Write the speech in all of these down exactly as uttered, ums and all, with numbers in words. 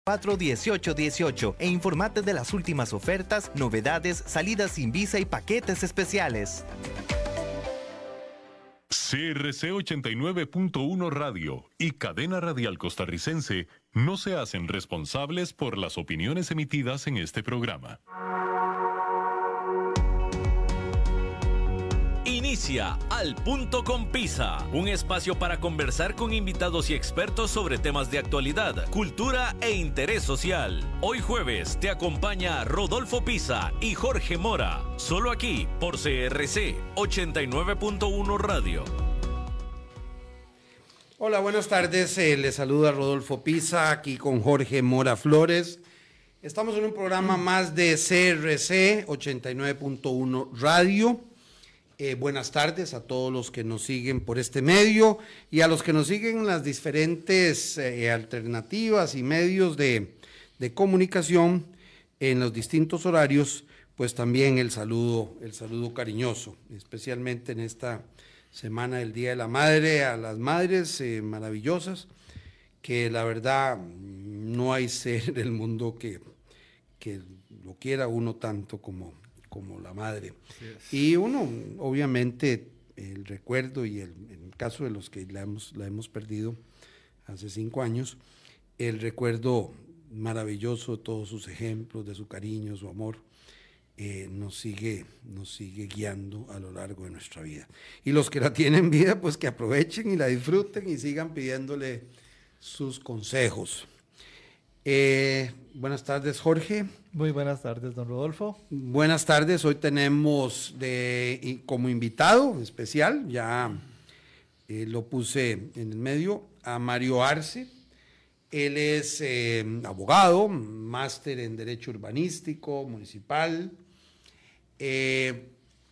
cuatro dieciocho dieciocho e informate de las últimas ofertas, novedades, salidas sin visa y paquetes especiales. C R C ochenta y nueve punto uno Radio y Cadena Radial Costarricense no se hacen responsables por las opiniones emitidas en este programa. Inicia Al Punto con Pisa, un espacio para conversar con invitados y expertos sobre temas de actualidad, cultura e interés social. Hoy jueves te acompaña Rodolfo Pisa y Jorge Mora, solo aquí por C R C ochenta y nueve punto uno Radio. Hola, buenas tardes, eh, les saluda Rodolfo Pisa, aquí con Jorge Mora Flores. Estamos en un programa más de C R C ochenta y nueve punto uno Radio. Eh, buenas tardes a todos los que nos siguen por este medio y a los que nos siguen en las diferentes eh, alternativas y medios de, de comunicación en los distintos horarios, pues también el saludo, el saludo cariñoso, especialmente en esta semana del Día de la Madre, a las madres eh, maravillosas, que la verdad no hay ser del mundo que, que lo quiera uno tanto como como la madre. Y uno, obviamente, el recuerdo y el, en el caso de los que la hemos, la hemos perdido hace cinco años, el recuerdo maravilloso de todos sus ejemplos, de su cariño, su amor, eh, nos sigue, nos sigue guiando a lo largo de nuestra vida. Y los que la tienen vida, pues que aprovechen y la disfruten y sigan pidiéndole sus consejos. Eh, buenas tardes, Jorge. Muy buenas tardes, don Rodolfo. Buenas tardes, hoy tenemos de, como invitado especial, ya eh, lo puse en el medio, a Mario Arce. Él es eh, abogado, máster en Derecho Urbanístico, Municipal. Eh,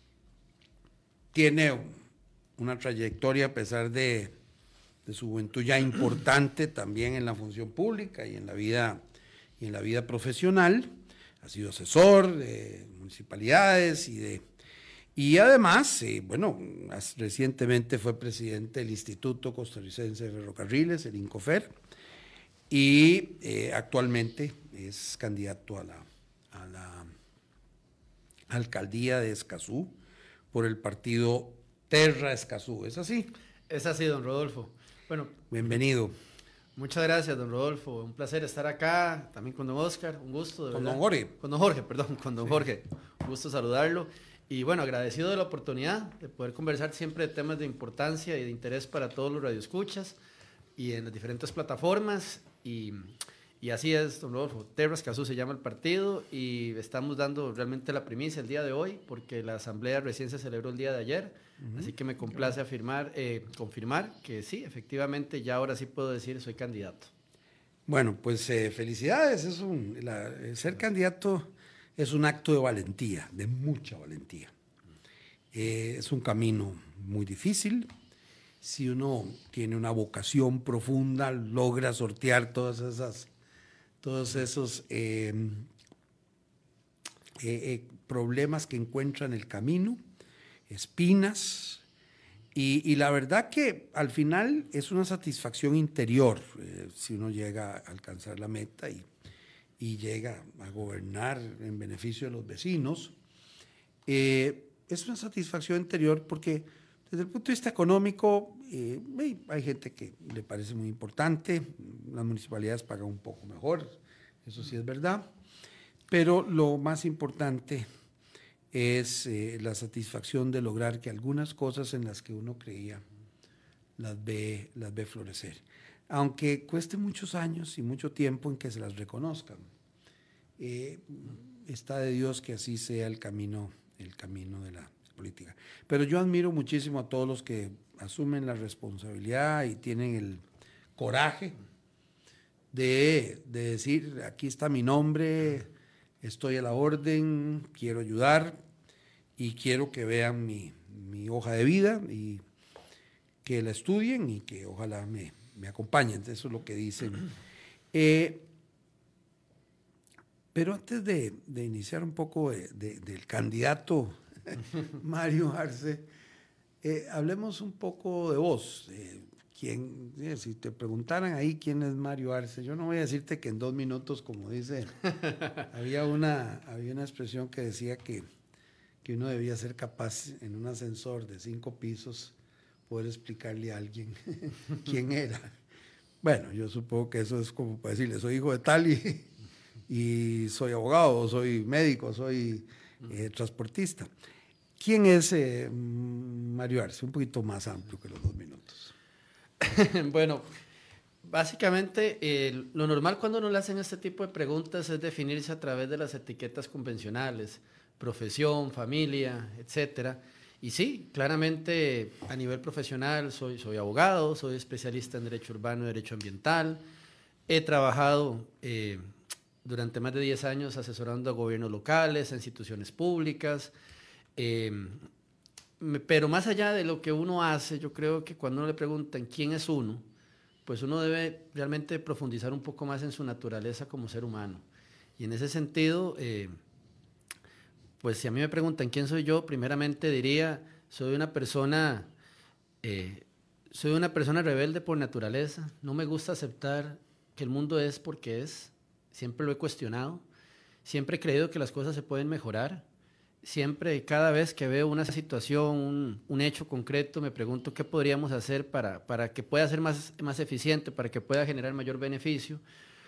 tiene una trayectoria, a pesar de, de su juventud, ya importante también en la función pública y en la vida, y en la vida profesional. Ha sido asesor de municipalidades y de y además, eh, bueno, recientemente fue presidente del Instituto Costarricense de Ferrocarriles, el INCOFER, y eh, actualmente es candidato a la, a la alcaldía de Escazú por el partido Terra Escazú. ¿Es así? Es así, don Rodolfo. Bueno, bienvenido. Muchas gracias, don Rodolfo. Un placer estar acá, también con don Oscar, un gusto. De con verdad. don Jorge. Con don Jorge, perdón, con don sí. Jorge. Un gusto saludarlo. Y bueno, agradecido de la oportunidad de poder conversar siempre de temas de importancia y de interés para todos los radioescuchas y en las diferentes plataformas. Y, y así es, don Rodolfo. Terra Escazú se llama el partido y estamos dando realmente la primicia el día de hoy porque la asamblea recién se celebró el día de ayer. Así que me complace afirmar, eh, confirmar que sí, efectivamente, ya ahora sí puedo decir soy candidato. Bueno, pues eh, felicidades, es un, la, ser candidato es un acto de valentía, de mucha valentía. Eh, es un camino muy difícil. Si uno tiene una vocación profunda, logra sortear todas esas, todos esos eh, eh, eh, problemas que encuentra en el camino, espinas, y, y la verdad que al final es una satisfacción interior eh, si uno llega a alcanzar la meta y, y llega a gobernar en beneficio de los vecinos. Eh, es una satisfacción interior porque desde el punto de vista económico eh, hay gente que le parece muy importante, las municipalidades pagan un poco mejor, eso sí es verdad, pero lo más importante es eh, la satisfacción de lograr que algunas cosas en las que uno creía las ve, las ve florecer, aunque cueste muchos años y mucho tiempo en que se las reconozcan. Eh, está de Dios que así sea el camino, el camino de la política. Pero yo admiro muchísimo a todos los que asumen la responsabilidad y tienen el coraje de, de decir, aquí está mi nombre, estoy a la orden, quiero ayudar y quiero que vean mi, mi hoja de vida y que la estudien y que ojalá me, me acompañen. Eso es lo que dicen. Eh, pero antes de, de iniciar un poco de, de, del candidato Mario Arce, eh, hablemos un poco de vos. Eh, quién, si te preguntaran ahí quién es Mario Arce, yo no voy a decirte que en dos minutos, como dice, había una, había una expresión que decía que, que uno debía ser capaz en un ascensor de cinco pisos poder explicarle a alguien quién era. Bueno, yo supongo que eso es como para decirle, soy hijo de tal y, y soy abogado, soy médico, soy eh, transportista. ¿Quién es eh, Mario Arce? Un poquito más amplio que los dos minutos. Bueno, básicamente eh, lo normal cuando nos le hacen este tipo de preguntas es definirse a través de las etiquetas convencionales, profesión, familia, etcétera. Y sí, claramente a nivel profesional soy, soy abogado, soy especialista en Derecho Urbano y Derecho Ambiental. He trabajado eh, durante más de diez años asesorando a gobiernos locales, a instituciones públicas. Eh, pero más allá de lo que uno hace, yo creo que cuando uno le preguntan quién es uno, pues uno debe realmente profundizar un poco más en su naturaleza como ser humano. Y en ese sentido... Eh, Pues si a mí me preguntan quién soy yo, primeramente diría, soy una persona, eh, soy una persona rebelde por naturaleza, no me gusta aceptar que el mundo es porque es, siempre lo he cuestionado, siempre he creído que las cosas se pueden mejorar, siempre, cada vez que veo una situación, un, un hecho concreto, me pregunto qué podríamos hacer para, para que pueda ser más, más eficiente, para que pueda generar mayor beneficio,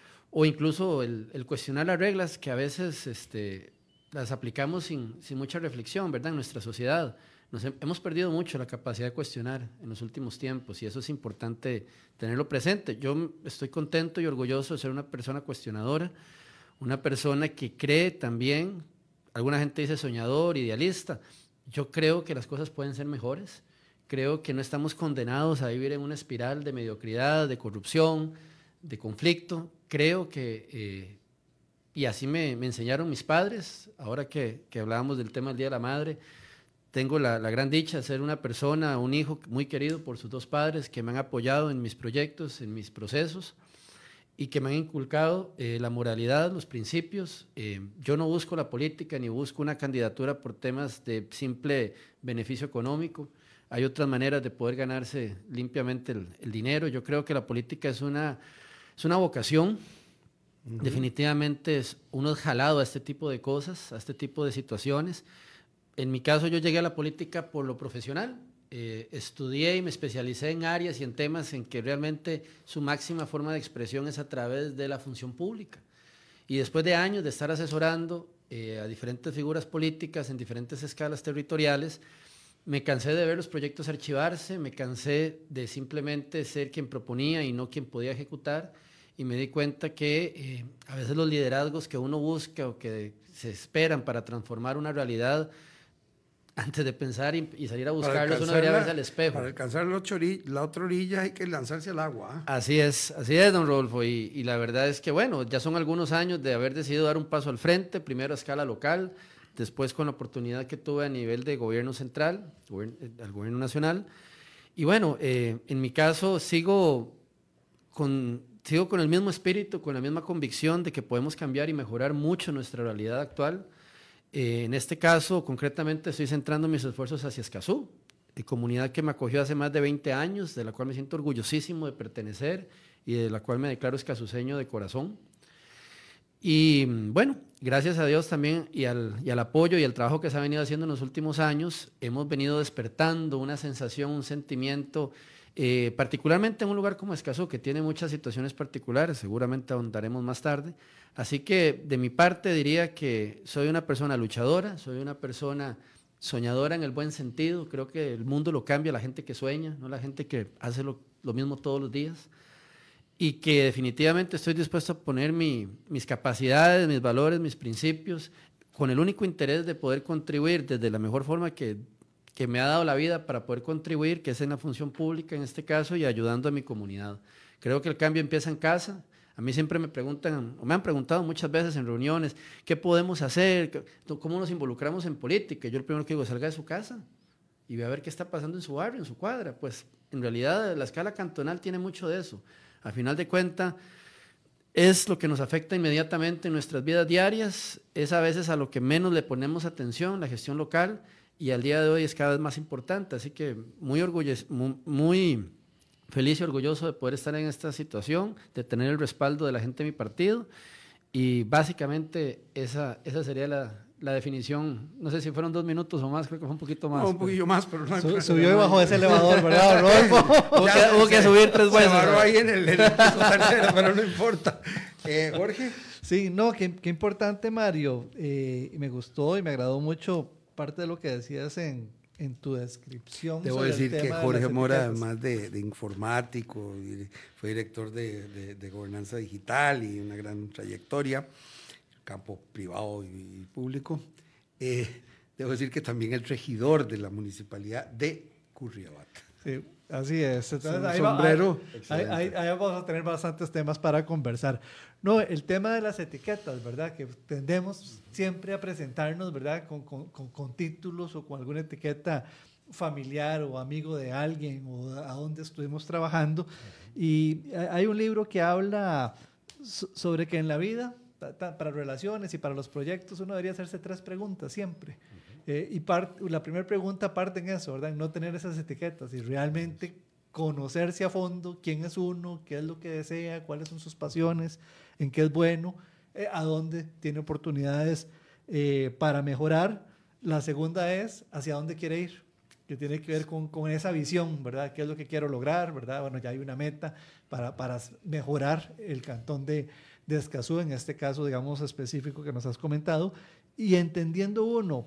o incluso el, el cuestionar las reglas que a veces... Este, las aplicamos sin, sin mucha reflexión, ¿verdad? En nuestra sociedad. Nos he, hemos perdido mucho la capacidad de cuestionar en los últimos tiempos y eso es importante tenerlo presente. Yo estoy contento y orgulloso de ser una persona cuestionadora, una persona que cree también, alguna gente dice soñador, idealista. Yo creo que las cosas pueden ser mejores. Creo que no estamos condenados a vivir en una espiral de mediocridad, de corrupción, de conflicto. Creo que... Eh, Y así me, me enseñaron mis padres. Ahora que, que hablábamos del tema del Día de la Madre, tengo la, la gran dicha de ser una persona, un hijo muy querido por sus dos padres que me han apoyado en mis proyectos, en mis procesos y que me han inculcado eh, la moralidad, los principios. Eh, yo no busco la política ni busco una candidatura por temas de simple beneficio económico. Hay otras maneras de poder ganarse limpiamente el, el dinero. Yo creo que la política es una, es una vocación. Uh-huh. Definitivamente es, uno es jalado a este tipo de cosas, a este tipo de situaciones. En mi caso yo llegué a la política por lo profesional, eh, estudié y me especialicé en áreas y en temas en que realmente su máxima forma de expresión es a través de la función pública. Y después de años de estar asesorando eh, a diferentes figuras políticas en diferentes escalas territoriales, me cansé de ver los proyectos archivarse, me cansé de simplemente ser quien proponía y no quien podía ejecutar. Y me di cuenta que eh, a veces los liderazgos que uno busca o que se esperan para transformar una realidad, antes de pensar y, y salir a buscarlos, uno debería verse al espejo. Para alcanzar la, orilla, la otra orilla hay que lanzarse al agua. ¿eh? Así es, así es, don Rodolfo. Y, y la verdad es que, bueno, ya son algunos años de haber decidido dar un paso al frente, primero a escala local, después con la oportunidad que tuve a nivel de gobierno central, gobierno, al gobierno nacional. Y bueno, eh, en mi caso sigo con... Sigo con el mismo espíritu, con la misma convicción de que podemos cambiar y mejorar mucho nuestra realidad actual. Eh, en este caso, concretamente, estoy centrando mis esfuerzos hacia Escazú, eh, comunidad que me acogió hace más de veinte años, de la cual me siento orgullosísimo de pertenecer y de la cual me declaro escazuseño de corazón. Y bueno, gracias a Dios también y al, y al apoyo y al trabajo que se ha venido haciendo en los últimos años, hemos venido despertando una sensación, un sentimiento. Eh, particularmente en un lugar como Escazú, que tiene muchas situaciones particulares, seguramente ahondaremos más tarde. Así que de mi parte diría que soy una persona luchadora, soy una persona soñadora en el buen sentido. Creo que el mundo lo cambia la gente que sueña, no la gente que hace lo, lo mismo todos los días. Y que definitivamente estoy dispuesto a poner mi, mis capacidades, mis valores, mis principios, con el único interés de poder contribuir desde la mejor forma que que me ha dado la vida para poder contribuir, que es en la función pública en este caso, y ayudando a mi comunidad. Creo que el cambio empieza en casa. A mí siempre me preguntan, o me han preguntado muchas veces en reuniones, ¿qué podemos hacer? ¿Cómo nos involucramos en política? Yo el primero que digo, salga de su casa y ve a ver qué está pasando en su barrio, en su cuadra. Pues en realidad la escala cantonal tiene mucho de eso. Al final de cuentas, es lo que nos afecta inmediatamente en nuestras vidas diarias, es a veces a lo que menos le ponemos atención, la gestión local, y al día de hoy es cada vez más importante, así que muy orgulloso, muy, muy feliz y orgulloso de poder estar en esta situación, de tener el respaldo de la gente de mi partido, y básicamente esa, esa sería la, la definición. No sé si fueron dos minutos o más, creo que fue un poquito más. No, un poquillo más, pero no hay Su, Subió y bajó ese elevador, ¿verdad, Rodolfo? Hubo que, hubo que subir tres veces. Se amarró ahí en el, en el piso tercero, pero no importa. Eh, Jorge. Sí, no, qué, qué importante, Mario. Eh, me gustó y me agradó mucho parte de lo que decías en, en tu descripción. Debo sobre decir el que tema de Jorge las Mora, etiquetas. además de, de informático, y fue director de, de, de gobernanza digital y una gran trayectoria, campo privado y, y público. Eh, debo decir que también es regidor de la municipalidad de Curriabat. Sí, así es. Entonces, un ahí, va- sombrero. ahí, ahí, ahí vamos a tener bastantes temas para conversar. No, el tema de las etiquetas, ¿verdad? Que tendemos siempre a presentarnos, ¿verdad? Con, con, con, con títulos o con alguna etiqueta familiar o amigo de alguien o a dónde estuvimos trabajando. Y hay un libro que habla so- sobre que en la vida, ta- ta- para relaciones y para los proyectos, uno debería hacerse tres preguntas siempre. Eh, y part, la primera pregunta parte en eso, ¿verdad? En no tener esas etiquetas y realmente conocerse a fondo quién es uno, qué es lo que desea, cuáles son sus pasiones, en qué es bueno, eh, a dónde tiene oportunidades eh, para mejorar. La segunda es hacia dónde quiere ir, que tiene que ver con, con esa visión, ¿verdad? ¿Qué es lo que quiero lograr, ¿verdad? Bueno, ya hay una meta para, para mejorar el cantón de, de Escazú, en este caso, digamos, específico que nos has comentado, y entendiendo uno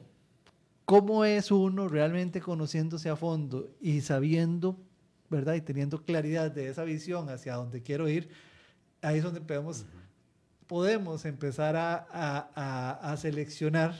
cómo es uno realmente conociéndose a fondo y sabiendo, ¿verdad? Y teniendo claridad de esa visión hacia dónde quiero ir, ahí es donde podemos, uh-huh. podemos empezar a, a, a, a seleccionar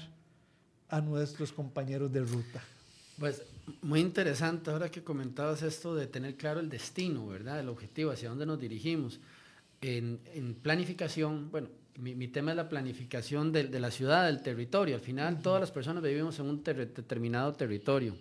a nuestros compañeros de ruta. Pues muy interesante ahora que comentabas esto de tener claro el destino, ¿verdad? El objetivo, hacia dónde nos dirigimos. En, en planificación, bueno, mi, mi tema es la planificación de, de la ciudad, del territorio. Al final, uh-huh. todas las personas vivimos en un ter- determinado territorio.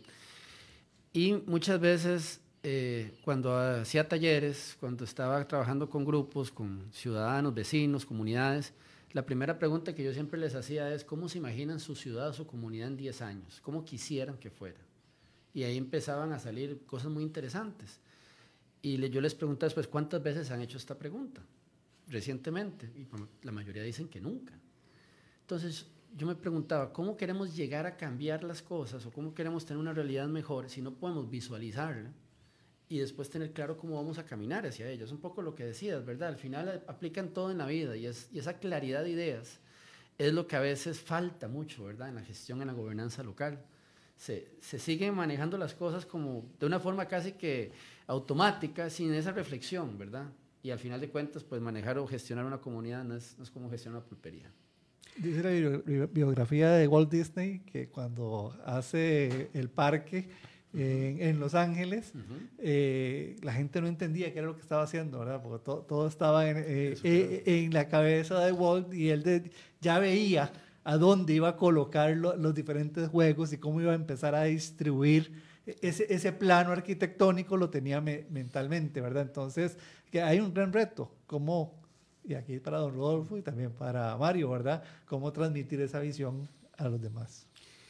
Y muchas veces, eh, cuando hacía talleres, cuando estaba trabajando con grupos, con ciudadanos, vecinos, comunidades, la primera pregunta que yo siempre les hacía es ¿cómo se imaginan su ciudad o su comunidad en diez años? ¿Cómo quisieran que fuera? Y ahí empezaban a salir cosas muy interesantes. Y le, yo les preguntaba después, ¿cuántas veces han hecho esta pregunta recientemente? Y la mayoría dicen que nunca. Entonces, yo me preguntaba, ¿cómo queremos llegar a cambiar las cosas o cómo queremos tener una realidad mejor si no podemos visualizarla y después tener claro cómo vamos a caminar hacia ella? Es un poco lo que decías, ¿verdad? Al final aplican todo en la vida y, es, y esa claridad de ideas es lo que a veces falta mucho, ¿verdad? En la gestión, en la gobernanza local. Se, se siguen manejando las cosas como de una forma casi que automática, sin esa reflexión, ¿verdad? Y al final de cuentas, pues manejar o gestionar una comunidad no es, no es como gestionar una pulpería. Dice la bi- biografía de Walt Disney que cuando hace el parque en, en Los Ángeles, uh-huh. eh, la gente no entendía qué era lo que estaba haciendo, ¿verdad? Porque to, todo estaba en, eh, eh, en la cabeza de Walt y él de, ya veía a dónde iba a colocar lo, los diferentes juegos y cómo iba a empezar a distribuir ese, ese plano arquitectónico, lo tenía me, mentalmente, ¿verdad? Entonces, que hay un gran reto, cómo, y aquí para don Rodolfo y también para Mario, ¿verdad? Cómo transmitir esa visión a los demás.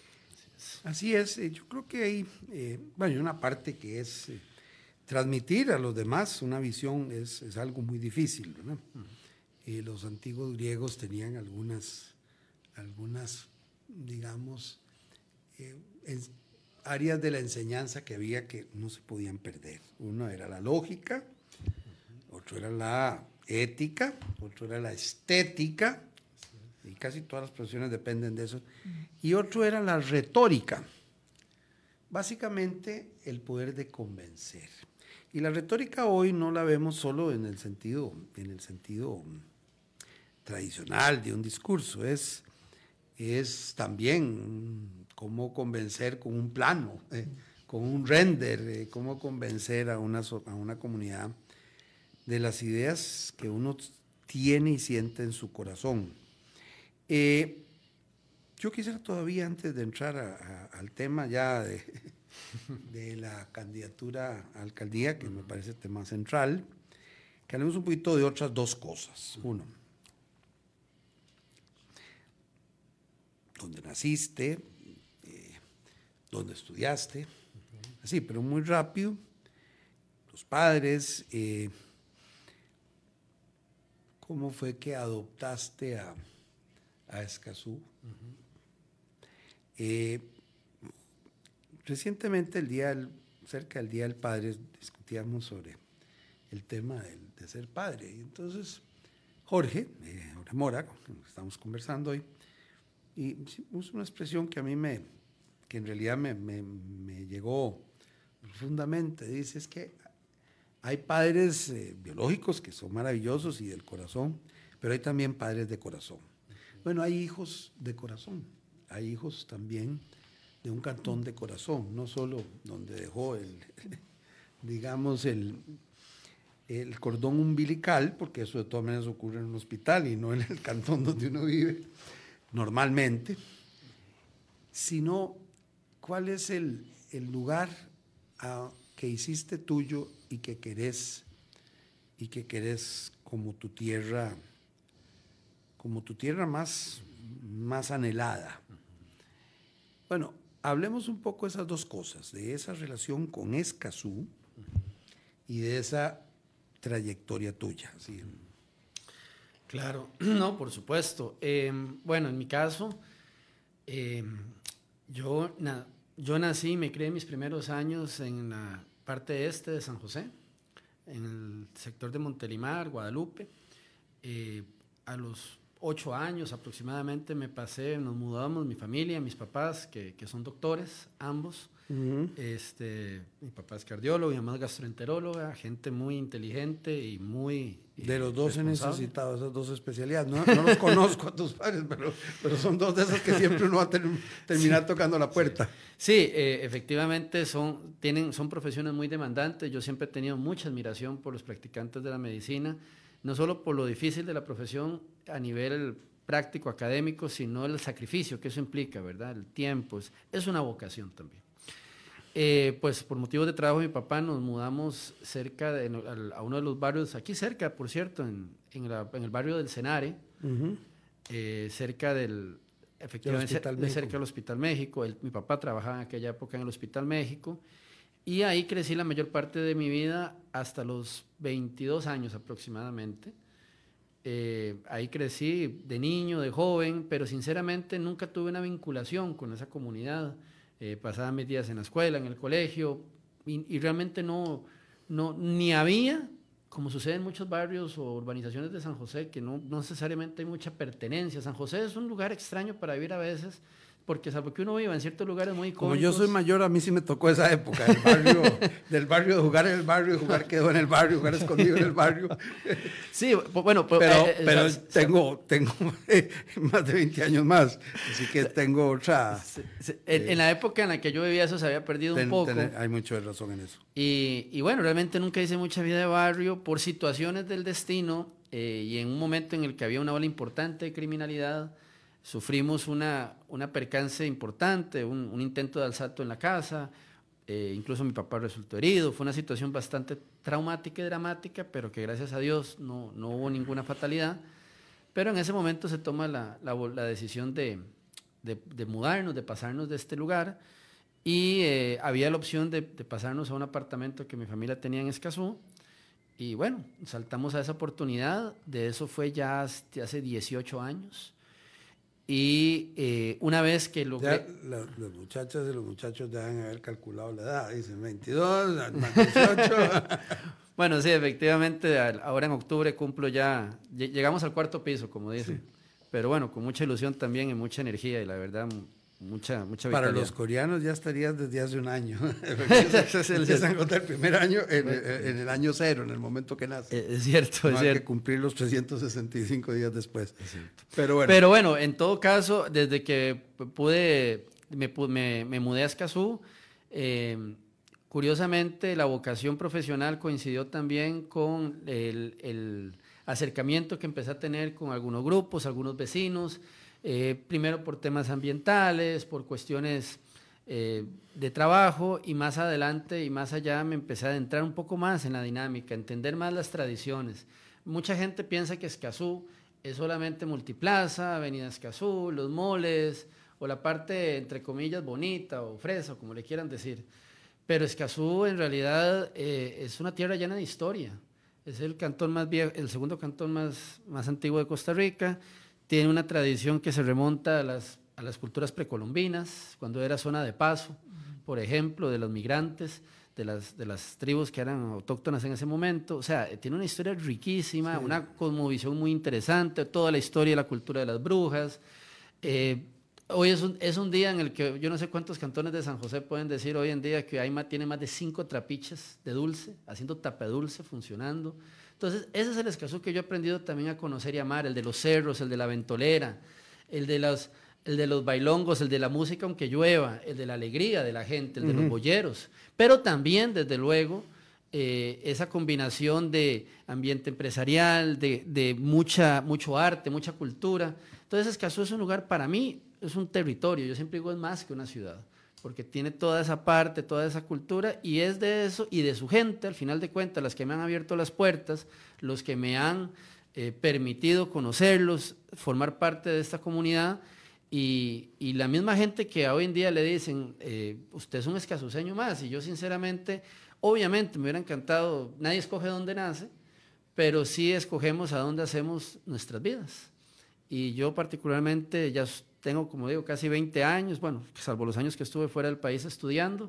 Así es, eh, yo creo que hay, eh, bueno, hay una parte que es eh, transmitir a los demás una visión es, es algo muy difícil, ¿verdad? Uh-huh. Eh, los antiguos griegos tenían algunas, algunas digamos, eh, es, áreas de la enseñanza que había que no se podían perder. Uno era la lógica, uh-huh. otro era la ética, otro era la estética, y casi todas las profesiones dependen de eso, y otro era la retórica, básicamente el poder de convencer. Y la retórica hoy no la vemos solo en el sentido, en el sentido tradicional de un discurso, es, es también cómo convencer con un plano, eh, con un render, eh, cómo convencer a una, a una comunidad de las ideas que uno tiene y siente en su corazón. Eh, yo quisiera todavía, antes de entrar a, a, al tema ya de, de la candidatura a alcaldía, que me parece el tema central, que hablemos un poquito de otras dos cosas. Uno, dónde naciste, eh, dónde estudiaste, así, pero muy rápido. tus padres. Eh, ¿Cómo fue que adoptaste a, a Escazú? Uh-huh. eh, recientemente, el día del, cerca del Día del Padre, discutíamos sobre el tema del, de ser padre. Y entonces, Jorge, eh, Jorge Mora, con quien estamos conversando hoy, y usa una expresión que a mí me, que en realidad me, me, me llegó profundamente. Dice, es que hay padres eh, biológicos que son maravillosos y del corazón, pero hay también padres de corazón. Bueno, hay hijos de corazón, hay hijos también de un cantón de corazón, no solo donde dejó el, digamos, el, el cordón umbilical, porque eso de todas maneras ocurre en un hospital y no en el cantón donde uno vive normalmente, sino cuál es el, el lugar a, que hiciste tuyo y que querés, y que querés como tu tierra, como tu tierra más, más anhelada. Bueno, hablemos un poco de esas dos cosas, de esa relación con Escazú y de esa trayectoria tuya. ¿Sí? Claro, no, por supuesto. Eh, bueno, en mi caso, eh, yo, na, yo nací y me crié mis primeros años en la parte este de San José, en el sector de Montelimar, Guadalupe. Eh, a los ocho años aproximadamente me pasé, nos mudamos, mi familia, mis papás, que, que son doctores, ambos. Uh-huh. este, mi papá es cardiólogo, mi mamá es gastroenteróloga, gente muy inteligente y muy de los dos he necesitado esas dos especialidades. No, no los conozco a tus padres, pero, pero son dos de esas que siempre uno va a ter, terminar sí, tocando la puerta. Sí, eh, efectivamente son, tienen, son profesiones muy demandantes. Yo siempre he tenido mucha admiración por los practicantes de la medicina, no solo por lo difícil de la profesión a nivel práctico, académico, sino el sacrificio que eso implica, ¿verdad? El tiempo, es, es una vocación también. Eh, pues por motivos de trabajo de mi papá nos mudamos cerca de, a uno de los barrios, aquí cerca, por cierto, en, en, la, en el barrio del Cenare, uh-huh. eh, cerca del, efectivamente, de cerca del Hospital México. El, mi papá trabajaba en aquella época en el Hospital México y ahí crecí la mayor parte de mi vida hasta los veintidós años aproximadamente. Eh, ahí crecí de niño, de joven, pero sinceramente nunca tuve una vinculación con esa comunidad. Eh, pasaba mis días en la escuela, en el colegio, y, y realmente no, no, ni había, como sucede en muchos barrios o urbanizaciones de San José, que no, no necesariamente hay mucha pertenencia. San José es un lugar extraño para vivir a veces, porque salvo que uno viva en ciertos lugares muy icónicos. Como yo soy mayor, a mí sí me tocó esa época, del barrio, del barrio de jugar en el barrio, y jugar quedó en el barrio, jugar escondido en el barrio. Sí, bueno, pero, pero, eh, pero eh, tengo, tengo eh, más de veinte años más, así que tengo otra... Sí, sí, en, eh, en la época en la que yo vivía eso se había perdido ten, un poco. Ten, hay mucha razón en eso. Y, y bueno, realmente nunca hice mucha vida de barrio por situaciones del destino eh, y en un momento en el que había una ola importante de criminalidad. Sufrimos una, una percance importante, un, un intento de asalto en la casa, eh, incluso mi papá resultó herido. Fue una situación bastante traumática y dramática, pero que gracias a Dios no, no hubo ninguna fatalidad. Pero en ese momento se toma la, la, la decisión de, de, de mudarnos, de pasarnos de este lugar, y eh, había la opción de, de pasarnos a un apartamento que mi familia tenía en Escazú. Y bueno, saltamos a esa oportunidad. De eso fue ya hace dieciocho años. Y eh, una vez que logré... Ya, la, las muchachas y los muchachos deben haber calculado la edad, dicen veintidós, más dieciocho. Bueno, sí, efectivamente, ahora en octubre cumplo ya, llegamos al cuarto piso, como dicen. Sí. Pero bueno, con mucha ilusión también y mucha energía y la verdad, mucha, mucha Para vitalidad. los coreanos ya estarías desde hace un año. Empiezan a contar el primer año en, en el año cero, en el momento que nace. Es cierto, no es hay cierto. que cumplir los trescientos sesenta y cinco días después. Pero bueno. Pero bueno, en todo caso, desde que pude, me, me, me mudé a Escazú, eh, curiosamente la vocación profesional coincidió también con el, el acercamiento que empecé a tener con algunos grupos, algunos vecinos. Eh, primero por temas ambientales, por cuestiones eh, de trabajo, y más adelante y más allá me empecé a adentrar un poco más en la dinámica, entender más las tradiciones. Mucha gente piensa que Escazú es solamente Multiplaza, Avenida Escazú, los moles, o la parte, entre comillas, bonita o fresa, como le quieran decir. pero Escazú en realidad eh, es una tierra llena de historia. Es el cantón más viejo, el segundo cantón más, más antiguo de Costa Rica. Tiene una tradición que se remonta a las, a las culturas precolombinas, cuando era zona de paso, por ejemplo, de los migrantes, de las, de las tribus que eran autóctonas en ese momento. O sea, tiene una historia riquísima, sí. Una cosmovisión muy interesante, toda la historia y la cultura de las brujas. Eh, hoy es un, es un día en el que yo no sé cuántos cantones de San José pueden decir hoy en día que hay más, tiene más de cinco trapiches de dulce, haciendo tapadulce, funcionando. Entonces, ese es el Escazú que yo he aprendido también a conocer y amar, el de los cerros, el de la ventolera, el de los, el de los bailongos, el de la música aunque llueva, el de la alegría de la gente, el de uh-huh. los boyeros, pero también, desde luego, eh, esa combinación de ambiente empresarial, de, de mucha, mucho arte, mucha cultura. Entonces, Escazú es un lugar, para mí, es un territorio, yo siempre digo es más que una ciudad, porque tiene toda esa parte, toda esa cultura, y es de eso y de su gente, al final de cuentas, las que me han abierto las puertas, los que me han eh, permitido conocerlos, formar parte de esta comunidad, y, y la misma gente que hoy en día le dicen, eh, usted es un escazuseño más, y yo sinceramente, obviamente me hubiera encantado, nadie escoge dónde nace, pero sí escogemos a dónde hacemos nuestras vidas. Y yo particularmente ya tengo, como digo, casi veinte años, bueno, salvo los años que estuve fuera del país estudiando.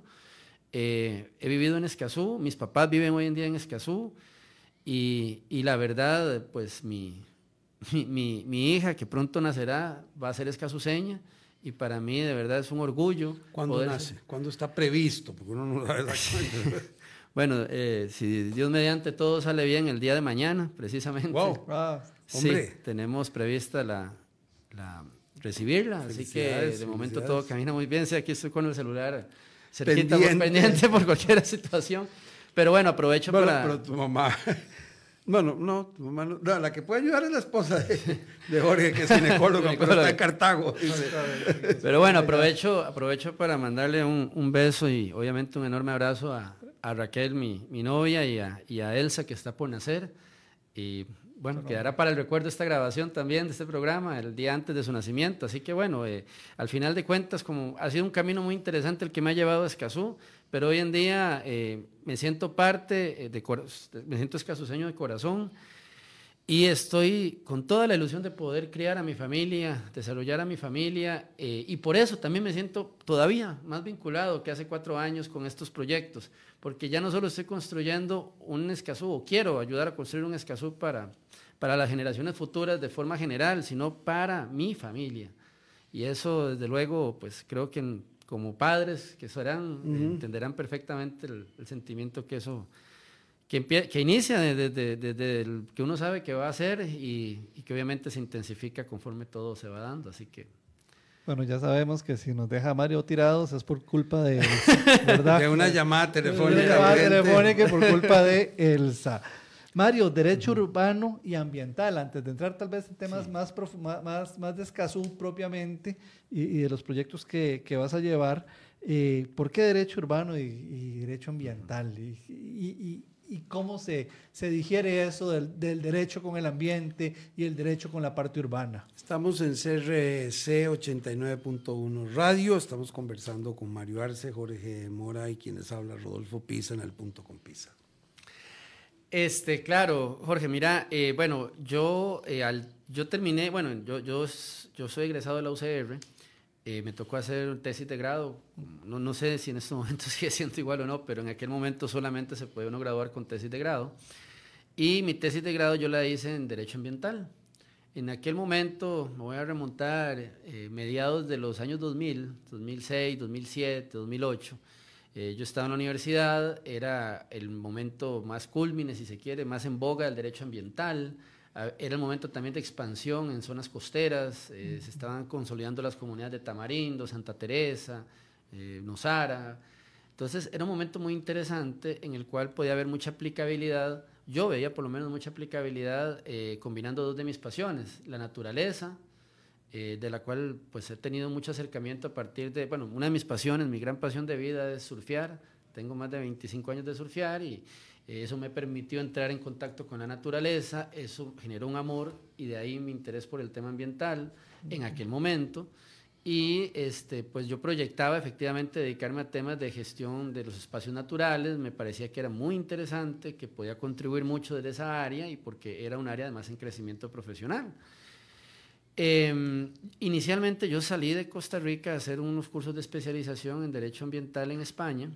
Eh, he vivido en Escazú, mis papás viven hoy en día en Escazú, y, y la verdad, pues mi, mi, mi, mi hija, que pronto nacerá, va a ser escazuseña, y para mí de verdad es un orgullo. ¿Cuándo nace? Ser... ¿Cuándo está previsto? Porque uno no sabe exactamente. Bueno, eh, si Dios mediante todo sale bien, el día de mañana, precisamente. ¡Wow! Ah, sí, tenemos prevista la... la recibirla, así que de momento todo camina muy bien. Sí, aquí estoy con el celular cerquita, pendiente, por, pendiente por cualquier situación, pero bueno, aprovecho bueno, para... Pero tu mamá, bueno, no, tu mamá no, no, la que puede ayudar es la esposa de, de Jorge, que es ginecólogo, pero está en Cartago. Pero bueno, aprovecho, aprovecho para mandarle un, un beso y obviamente un enorme abrazo a, a Raquel, mi, mi novia, y a, y a Elsa, que está por nacer, y bueno, pero quedará para el recuerdo esta grabación también de este programa, el día antes de su nacimiento. Así que bueno, eh, al final de cuentas, como ha sido un camino muy interesante el que me ha llevado a Escazú, pero hoy en día eh, me siento parte, de, me siento escazuseño de corazón, y estoy con toda la ilusión de poder criar a mi familia, desarrollar a mi familia, eh, y por eso también me siento todavía más vinculado que hace cuatro años con estos proyectos, porque ya no solo estoy construyendo un Escazú, o quiero ayudar a construir un Escazú para, para las generaciones futuras de forma general, sino para mi familia. Y eso, desde luego, pues creo que como padres que serán, uh-huh. eh, entenderán perfectamente el, el sentimiento que eso... Que, empie- que inicia desde, desde, desde el que uno sabe que va a hacer, y, y que obviamente se intensifica conforme todo se va dando, así que... Bueno, ya sabemos que si nos deja Mario tirados es por culpa de Elsa, ¿verdad? De una llamada telefónica. De una llamada telefónica por culpa de Elsa. Mario, derecho uh-huh. urbano y ambiental, antes de entrar tal vez en temas sí. más, profu- más, más de Escazú propiamente y, y de los proyectos que, que vas a llevar, eh, ¿por qué derecho urbano y, y derecho ambiental? Y, y, y, ¿Y cómo se, se digiere eso del, del derecho con el ambiente y el derecho con la parte urbana? Estamos en C R C ochenta y nueve punto uno Radio, estamos conversando con Mario Arce, Jorge Mora y quienes habla Rodolfo Pisa en el Punto con Pisa. Este, claro, Jorge, mira, eh, bueno, yo, eh, al, yo terminé, bueno, yo, yo, yo soy egresado de la U C R. Eh, me tocó hacer tesis de grado, no, no sé si en estos momentos sigue siendo igual o no, pero en aquel momento solamente se puede uno graduar con tesis de grado, y mi tesis de grado yo la hice en Derecho Ambiental. En aquel momento, me voy a remontar, eh, mediados de los años dos mil, dos mil seis, dos mil siete, dos mil ocho, eh, yo estaba en la universidad, era el momento más cúlmine, si se quiere, más en boga del derecho ambiental. Era el momento también de expansión en zonas costeras, eh, se estaban consolidando las comunidades de Tamarindo, Santa Teresa, eh, Nosara. Entonces era un momento muy interesante en el cual podía haber mucha aplicabilidad, yo veía por lo menos mucha aplicabilidad eh, combinando dos de mis pasiones, la naturaleza, eh, de la cual pues he tenido mucho acercamiento a partir de, bueno, una de mis pasiones, mi gran pasión de vida es surfear, tengo más de veinticinco años de surfear, y eso me permitió entrar en contacto con la naturaleza, eso generó un amor, y de ahí mi interés por el tema ambiental en aquel momento. Y este, pues yo proyectaba efectivamente dedicarme a temas de gestión de los espacios naturales, me parecía que era muy interesante, que podía contribuir mucho desde esa área y porque era un área además en crecimiento profesional. Eh, inicialmente yo salí de Costa Rica a hacer unos cursos de especialización en Derecho Ambiental en España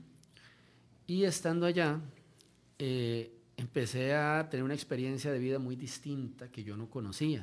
y estando allá eh, empecé a tener una experiencia de vida muy distinta que yo no conocía.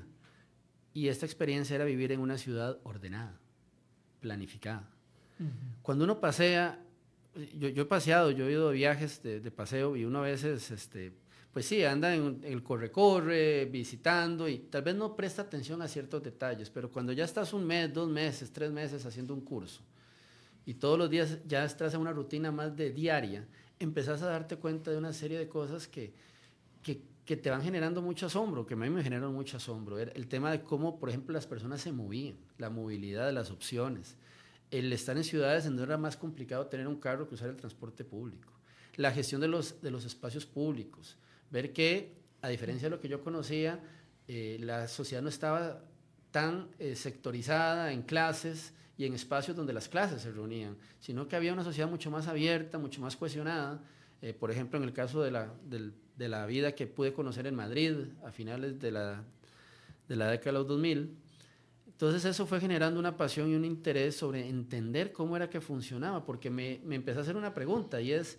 Y esta experiencia era vivir en una ciudad ordenada, planificada. Uh-huh. Cuando uno pasea, yo, yo he paseado, yo he ido de viajes de, de paseo y uno a veces, este, pues sí, anda en el corre-corre, visitando y tal vez no presta atención a ciertos detalles, pero cuando ya estás un mes, dos meses, tres meses haciendo un curso y todos los días ya estás en una rutina más de diaria, empezás a darte cuenta de una serie de cosas que, que, que te van generando mucho asombro, que a mí me generaron mucho asombro. El tema de cómo, por ejemplo, las personas se movían, la movilidad, las opciones, el estar en ciudades en donde era más complicado tener un carro que usar el transporte público, la gestión de los, de los espacios públicos, ver que, a diferencia de lo que yo conocía, eh, la sociedad no estaba tan eh, sectorizada en clases y en espacios donde las clases se reunían, sino que había una sociedad mucho más abierta, mucho más cohesionada. Eh, por ejemplo, en el caso de la, de, de la vida que pude conocer en Madrid a finales de la, de la década de los dos mil, entonces eso fue generando una pasión y un interés sobre entender cómo era que funcionaba, porque me, me empecé a hacer una pregunta y es,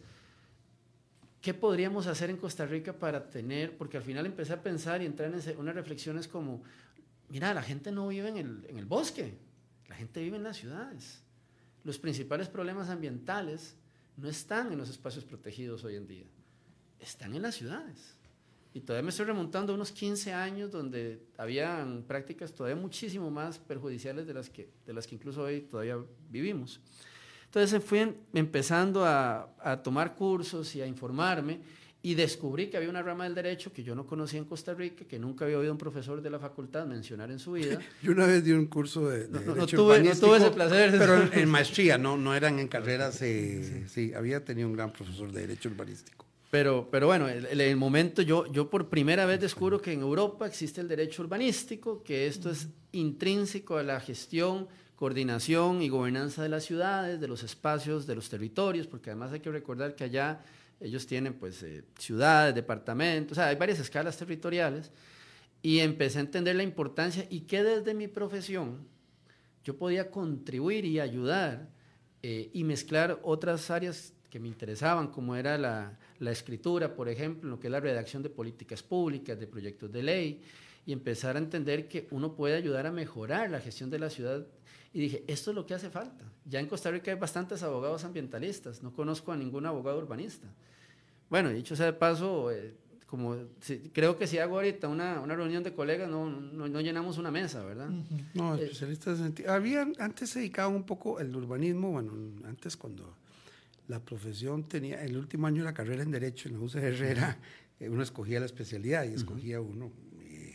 ¿qué podríamos hacer en Costa Rica para tener? Porque al final empecé a pensar y entrar en unas reflexiones como, mira, la gente no vive en el, en el bosque, la gente vive en las ciudades. Los principales problemas ambientales no están en los espacios protegidos hoy en día, están en las ciudades. Y todavía me estoy remontando a unos quince años donde habían prácticas todavía muchísimo más perjudiciales de las que, de las que incluso hoy todavía vivimos. Entonces fui empezando a, a tomar cursos y a informarme y descubrí que había una rama del derecho que yo no conocía en Costa Rica, que nunca había oído a un profesor de la facultad mencionar en su vida. Yo una vez di un curso de, de no, no, derecho no tuve, urbanístico, no tuve ese placer. Pero en, en maestría, no, no eran en carreras, eh, sí. sí, había tenido un gran profesor de derecho urbanístico. Pero, pero bueno, en el, el momento yo, yo por primera vez descubro que en Europa existe el derecho urbanístico, que esto es intrínseco a la gestión, coordinación y gobernanza de las ciudades, de los espacios, de los territorios, porque además hay que recordar que allá ellos tienen pues eh, ciudades, departamentos, o sea, hay varias escalas territoriales, y empecé a entender la importancia y que desde mi profesión yo podía contribuir y ayudar eh, y mezclar otras áreas que me interesaban, como era la, la escritura, por ejemplo, lo que es la redacción de políticas públicas, de proyectos de ley, y empezar a entender que uno puede ayudar a mejorar la gestión de la ciudad. Y dije, esto es lo que hace falta. Ya en Costa Rica hay bastantes abogados ambientalistas, no conozco a ningún abogado urbanista. Bueno, dicho sea de paso, eh, como si, creo que si hago ahorita una, una reunión de colegas, no, no, no llenamos una mesa, ¿verdad? No, especialistas en... Había, antes se dedicaban un poco al urbanismo, bueno, antes cuando la profesión tenía, el último año de la carrera en Derecho en la U C R era, uno escogía la especialidad y escogía uh-huh. uno... Eh,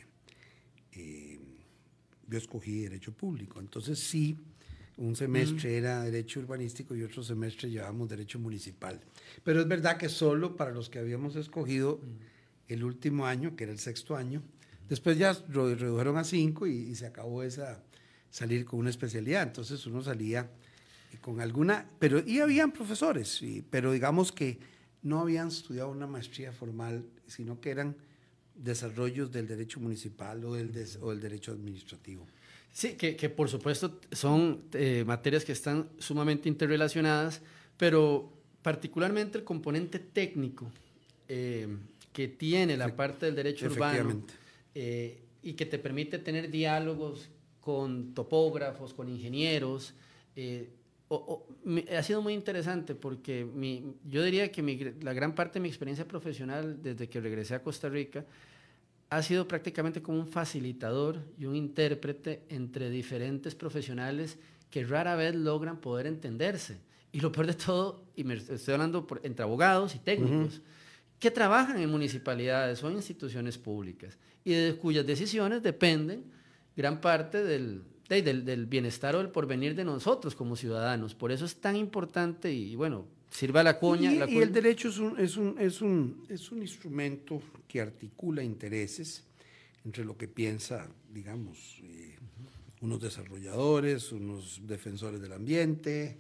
eh, yo escogí Derecho Público, entonces sí, un semestre mm. era Derecho Urbanístico y otro semestre llevábamos Derecho Municipal. Pero es verdad que solo para los que habíamos escogido mm. el último año, que era el sexto año, después ya redujeron a cinco y, y se acabó esa, salir con una especialidad. Entonces uno salía con alguna, pero y habían profesores, y, pero digamos que no habían estudiado una maestría formal, sino que eran desarrollos del derecho municipal o del, des, o del derecho administrativo. Sí, que, que por supuesto son eh, materias que están sumamente interrelacionadas, pero particularmente el componente técnico eh, que tiene la parte del derecho urbano eh, y que te permite tener diálogos con topógrafos, con ingenieros, eh, o, o, me, ha sido muy interesante porque mi, yo diría que mi, la gran parte de mi experiencia profesional desde que regresé a Costa Rica ha sido prácticamente como un facilitador y un intérprete entre diferentes profesionales que rara vez logran poder entenderse. Y lo peor de todo, y me estoy hablando por, entre abogados y técnicos, uh-huh. que trabajan en municipalidades o en instituciones públicas y de cuyas decisiones dependen gran parte del, de, del, del bienestar o del porvenir de nosotros como ciudadanos. Por eso es tan importante y, bueno, sirva la cuña. Y, la y cuña. el derecho es un, es, un, es, un, es un instrumento que articula intereses entre lo que piensa, digamos, eh, unos desarrolladores, unos defensores del ambiente,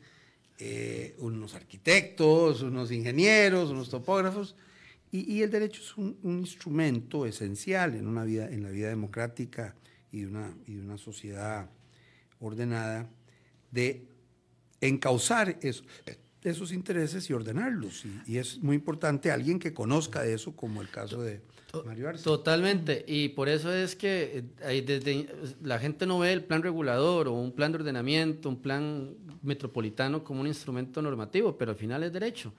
eh, unos arquitectos, unos ingenieros, unos topógrafos, y, y el derecho es un, un instrumento esencial en una vida, en la vida democrática y de una, y de una sociedad ordenada, de encauzar eso, esos intereses y ordenarlos. Y, y es muy importante alguien que conozca de eso, como el caso de Mario Arce. Totalmente, y por eso es que eh, desde, la gente no ve el plan regulador o un plan de ordenamiento, un plan metropolitano como un instrumento normativo, pero al final es derecho.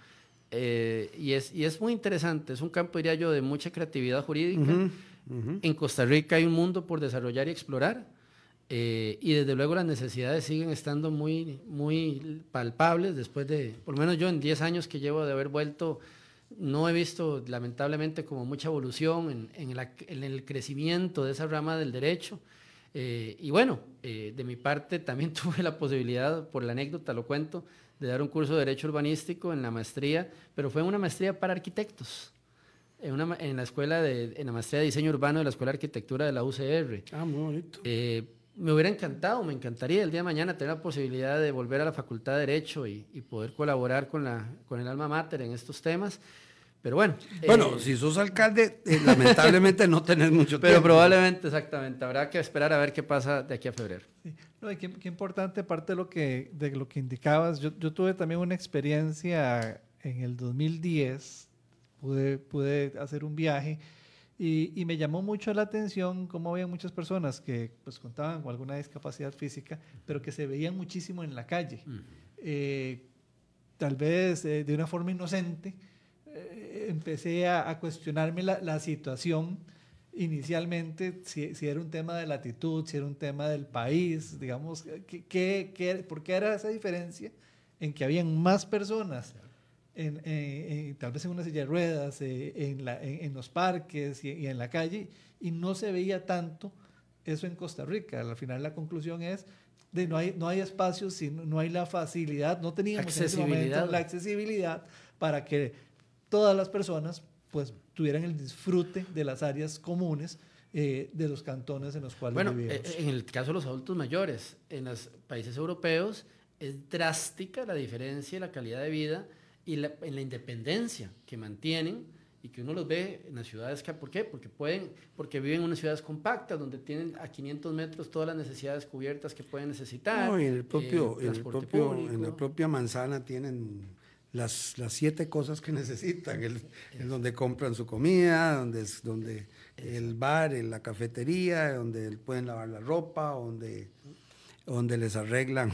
Eh, y, es, y es muy interesante, es un campo, diría yo, de mucha creatividad jurídica. Uh-huh, uh-huh. En Costa Rica hay un mundo por desarrollar y explorar. Eh, y desde luego las necesidades siguen estando muy, muy palpables después de, por lo menos yo en diez años que llevo de haber vuelto, no he visto lamentablemente como mucha evolución en, en, la, en el crecimiento de esa rama del derecho. Eh, y bueno, eh, de mi parte también tuve la posibilidad, por la anécdota lo cuento, de dar un curso de Derecho Urbanístico en la maestría, pero fue una maestría para arquitectos. En, una, en la escuela de, en la maestría de Diseño Urbano de la Escuela de Arquitectura de la U C R. Ah, muy bonito. Eh, Me hubiera encantado, me encantaría el día de mañana tener la posibilidad de volver a la Facultad de Derecho y, y poder colaborar con, la, con el alma mater en estos temas, pero bueno. Bueno, eh, si sos alcalde, eh, lamentablemente no tenés mucho pero tiempo. Pero probablemente, exactamente, habrá que esperar a ver qué pasa de aquí a febrero. Sí. No, y qué, qué importante, aparte de lo que, de lo que indicabas, yo, yo tuve también una experiencia en el dos mil diez, pude, pude hacer un viaje. Y, y me llamó mucho la atención cómo había muchas personas que pues, contaban con alguna discapacidad física, pero que se veían muchísimo en la calle. Uh-huh. eh, tal vez eh, de una forma inocente, eh, empecé a, a cuestionarme la, la situación inicialmente, si, si era un tema de latitud, si era un tema del país, digamos, que, que, que, ¿por qué era esa diferencia en que habían más personas? En, en, en, tal vez en una silla de ruedas, eh, en, la, en, en los parques y, y en la calle, y no se veía tanto eso en Costa Rica. Al final la conclusión es de no hay, no hay espacios, sino, no hay la facilidad, no teníamos en ese momento la accesibilidad para que todas las personas pues, tuvieran el disfrute de las áreas comunes eh, de los cantones en los cuales bueno, vivimos. Eh, en el caso de los adultos mayores, en los países europeos es drástica la diferencia y la calidad de vida y la, en la independencia que mantienen y que uno los ve en las ciudades. ¿Por qué? Porque pueden, porque viven en unas ciudades compactas donde tienen a quinientos metros todas las necesidades cubiertas que pueden necesitar. No, y en el propio, eh, en, el propio en la propia manzana tienen las, las siete cosas que necesitan, el, el donde compran su comida, donde, donde el bar, la cafetería, donde pueden lavar la ropa, donde, donde les arreglan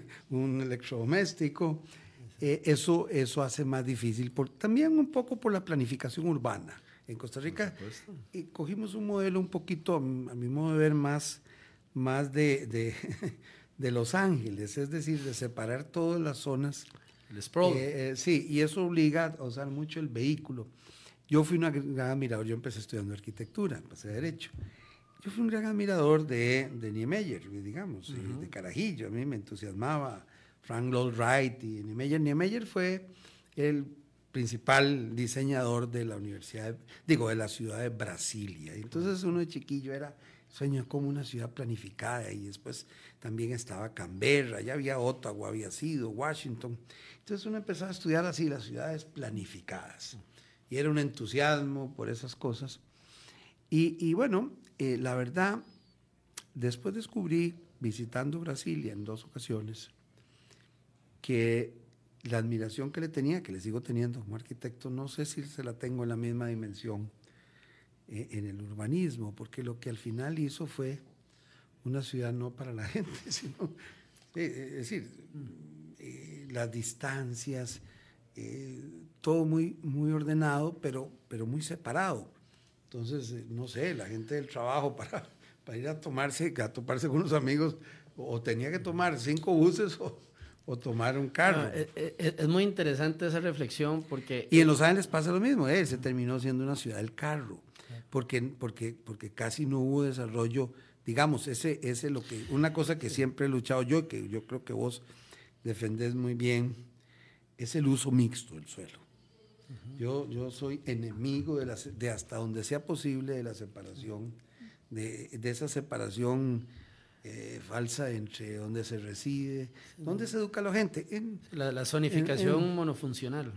un electrodoméstico. Eh, eso, eso hace más difícil, por, también un poco por la planificación urbana. En Costa Rica eh, cogimos un modelo un poquito, a mi modo de ver, más, más de, de, de Los Ángeles, es decir, de separar todas las zonas. El sprawl. Eh, eh, sí, y eso obliga a usar mucho el vehículo. Yo fui un gran admirador, yo empecé estudiando arquitectura, empecé Derecho. Yo fui un gran admirador de, de Niemeyer, digamos, uh-huh. de Carajillo, a mí me entusiasmaba Frank Lloyd Wright y Niemeyer. Niemeyer fue el principal diseñador de la universidad, digo, de la ciudad de Brasilia. Entonces uno de chiquillo era, sueño como una ciudad planificada, y después también estaba Canberra, ya había Ottawa, había sido, Washington. Entonces uno empezó a estudiar así las ciudades planificadas. Y era un entusiasmo por esas cosas. Y, y bueno, eh, la verdad, después descubrí, visitando Brasilia en dos ocasiones, que la admiración que le tenía, que le sigo teniendo como arquitecto, no sé si se la tengo en la misma dimensión eh, en el urbanismo, porque lo que al final hizo fue una ciudad no para la gente, sino, eh, es decir, eh, las distancias, eh, todo muy, muy ordenado, pero, pero muy separado. Entonces, eh, no sé, la gente del trabajo para, para ir a tomarse, a toparse con unos amigos, o tenía que tomar cinco buses o... o tomar un carro. No, es, es, es muy interesante esa reflexión porque... Y en Los Ángeles pasa lo mismo, eh, se terminó siendo una ciudad del carro, porque, porque, porque casi no hubo desarrollo, digamos, ese es lo que, una cosa que siempre he luchado yo, que yo creo que vos defendés muy bien, es el uso mixto del suelo. Uh-huh. Yo, yo soy enemigo de, la, de hasta donde sea posible de la separación, de, de esa separación eh, falsa entre dónde se reside, dónde se educa a la gente. En, la, la zonificación en, en, monofuncional.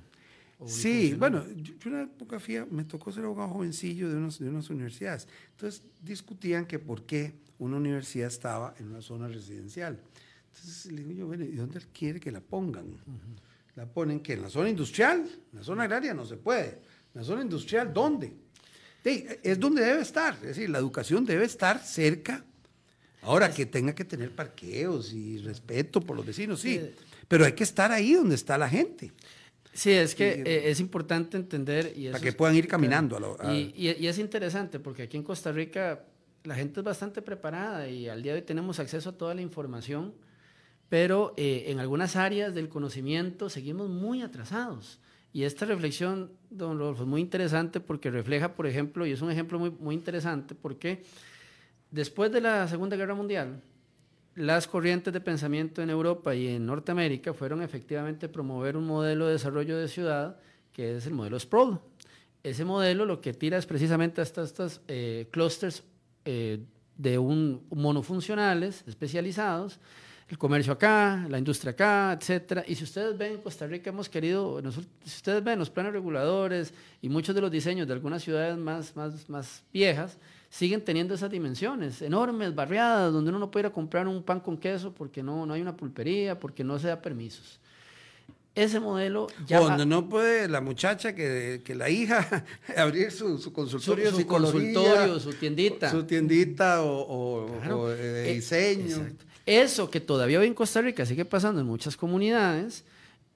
Sí, bueno, yo, yo en una época fui a, me tocó ser abogado jovencillo de, unos, de unas universidades. Entonces discutían que por qué una universidad estaba en una zona residencial. Entonces le digo yo, bueno, ¿y dónde quiere que la pongan? Uh-huh. La ponen que en la zona industrial, en la zona agraria no se puede. En la zona industrial, ¿dónde? Sí, es donde debe estar. Es decir, la educación debe estar cerca. Ahora, que tenga que tener parqueos y respeto por los vecinos, sí. Pero hay que estar ahí donde está la gente. Sí, es que y, eh, es importante entender... Y eso para que es, puedan ir caminando. A lo, a... Y, y, y es interesante porque aquí en Costa Rica la gente es bastante preparada y al día de hoy tenemos acceso a toda la información, pero eh, en algunas áreas del conocimiento seguimos muy atrasados. Y esta reflexión, don Rodolfo, es muy interesante porque refleja, por ejemplo, y es un ejemplo muy, muy interesante, porque después de la Segunda Guerra Mundial, las corrientes de pensamiento en Europa y en Norteamérica fueron efectivamente promover un modelo de desarrollo de ciudad que es el modelo Sprawl. Ese modelo lo que tira es precisamente hasta estos eh, clústeres eh, de un, monofuncionales, especializados, el comercio acá, la industria acá, etcétera. Y si ustedes ven, en Costa Rica hemos querido, si ustedes ven los planes reguladores y muchos de los diseños de algunas ciudades más, más, más viejas, siguen teniendo esas dimensiones enormes, barriadas, donde uno no puede ir a comprar un pan con queso porque no, no hay una pulpería, porque no se da permisos. Ese modelo ya... O donde no puede la muchacha, que, que la hija, abrir su, su consultorio su, su consultorio, su tiendita. Su tiendita o, o, claro. o de eh, diseño. Exacto. Eso que todavía hoy en Costa Rica sigue pasando en muchas comunidades,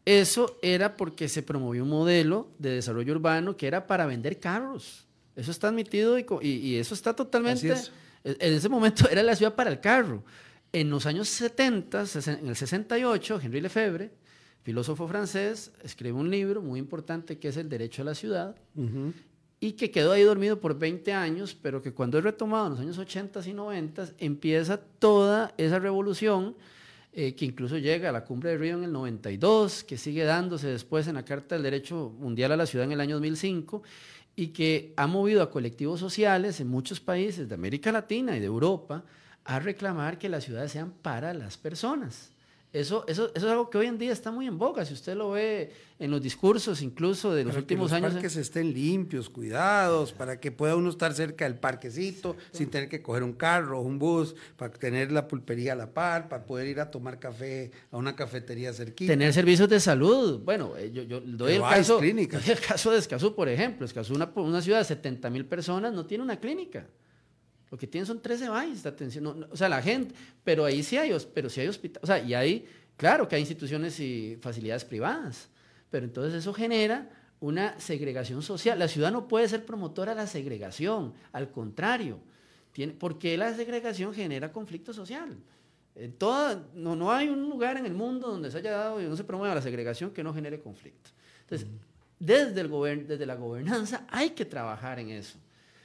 eso era porque se promovió un modelo de desarrollo urbano que era para vender carros. Eso está admitido y, y, y eso está totalmente... Es. En ese momento era la ciudad para el carro. En los años setenta, en el sesenta y ocho, Henri Lefebvre, filósofo francés, escribe un libro muy importante que es El Derecho a la Ciudad, uh-huh. y que quedó ahí dormido por veinte años, pero que cuando es retomado en los años ochenta y noventa, empieza toda esa revolución eh, que incluso llega a la Cumbre de Río en el noventa y dos, que sigue dándose después en la Carta del Derecho Mundial a la Ciudad en el año dos mil cinco, y que ha movido a colectivos sociales en muchos países de América Latina y de Europa a reclamar que las ciudades sean para las personas. Eso, eso, eso es algo que hoy en día está muy en boga. Si usted lo ve en los discursos incluso de los para últimos que los años. Los parques estén limpios, cuidados, para que pueda uno estar cerca del parquecito, exacto, sin tener que coger un carro o un bus, para tener la pulpería a la par, para poder ir a tomar café a una cafetería cerquita. Tener servicios de salud. Bueno, yo, yo doy, el caso, doy el caso de Escazú, por ejemplo. Escazú, una, una ciudad de setenta mil personas, no tiene una clínica. Lo que tienen son trece baños de atención. No, no, o sea, la gente, pero ahí sí hay, pero sí hay hospitales. O sea, y hay, claro que hay instituciones y facilidades privadas, pero entonces eso genera una segregación social. La ciudad no puede ser promotora de la segregación, al contrario, tiene, porque la segregación genera conflicto social. En toda, no, no hay un lugar en el mundo donde se haya dado y no se promueva la segregación que no genere conflicto. Entonces, uh-huh. desde, el gobern, desde la gobernanza hay que trabajar en eso.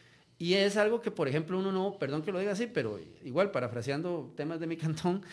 Y es algo que, por ejemplo, uno no, perdón que lo diga así, pero igual, parafraseando temas de mi cantón,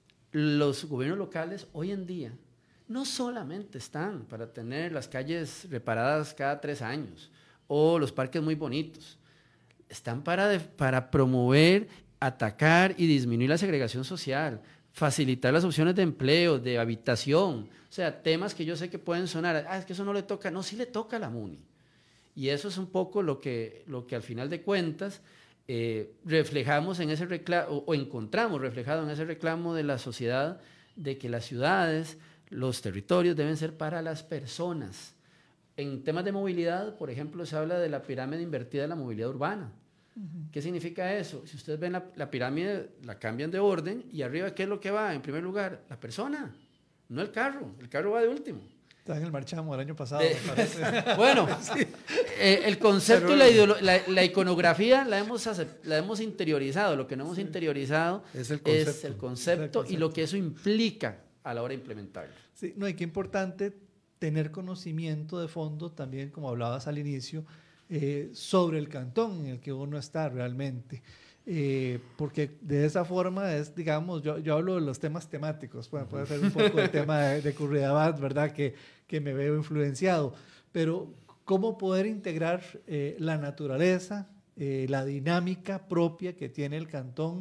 los gobiernos locales hoy en día no solamente están para tener las calles reparadas cada tres años o los parques muy bonitos, están para, de, para promover, atacar y disminuir la segregación social, facilitar las opciones de empleo, de habitación, o sea, temas que yo sé que pueden sonar, ah, es que eso no le toca, no, sí le toca a la MUNI. Y eso es un poco lo que, lo que al final de cuentas eh, reflejamos en ese reclamo, o, o encontramos reflejado en ese reclamo de la sociedad, de que las ciudades, los territorios deben ser para las personas. En temas de movilidad, por ejemplo, se habla de la pirámide invertida de la movilidad urbana. Uh-huh. ¿Qué significa eso? Si ustedes ven la, la pirámide, la cambian de orden, y arriba, ¿qué es lo que va? En primer lugar, la persona, no el carro. El carro va de último. Está en el marchamo del año pasado, de, me parece. Bueno, sí. eh, el concepto y la, ideolo- la, la iconografía la hemos, acept- la hemos interiorizado. Lo que no hemos sí. interiorizado es el concepto, es el concepto, el concepto y lo que eso implica a la hora de implementarlo. Sí, no, y qué importante tener conocimiento de fondo también, como hablabas al inicio, eh, sobre el cantón en el que uno está realmente. Eh, porque de esa forma es, digamos, yo, yo hablo de los temas temáticos, bueno, puede ser un poco el tema de, de Curridabat, ¿verdad?, que, que me veo influenciado, pero cómo poder integrar eh, la naturaleza, eh, la dinámica propia que tiene el cantón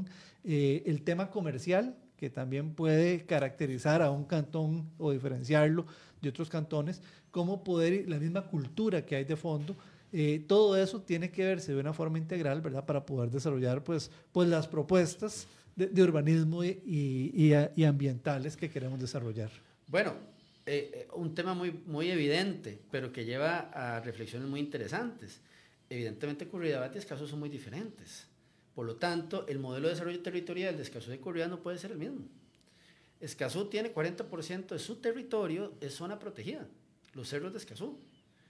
eh, el tema comercial, que también puede caracterizar a un cantón o diferenciarlo de otros cantones, cómo poder, la misma cultura que hay de fondo, eh, todo eso tiene que verse de una forma integral, ¿verdad?, para poder desarrollar pues, pues las propuestas de, de urbanismo y, y, y ambientales que queremos desarrollar. Bueno, eh, un tema muy, muy evidente, pero que lleva a reflexiones muy interesantes. Evidentemente, Curridabat y Escazú son muy diferentes. Por lo tanto, el modelo de desarrollo territorial de Escazú y de Curridabat no puede ser el mismo. Escazú tiene cuarenta por ciento de su territorio es zona protegida, los cerros de Escazú,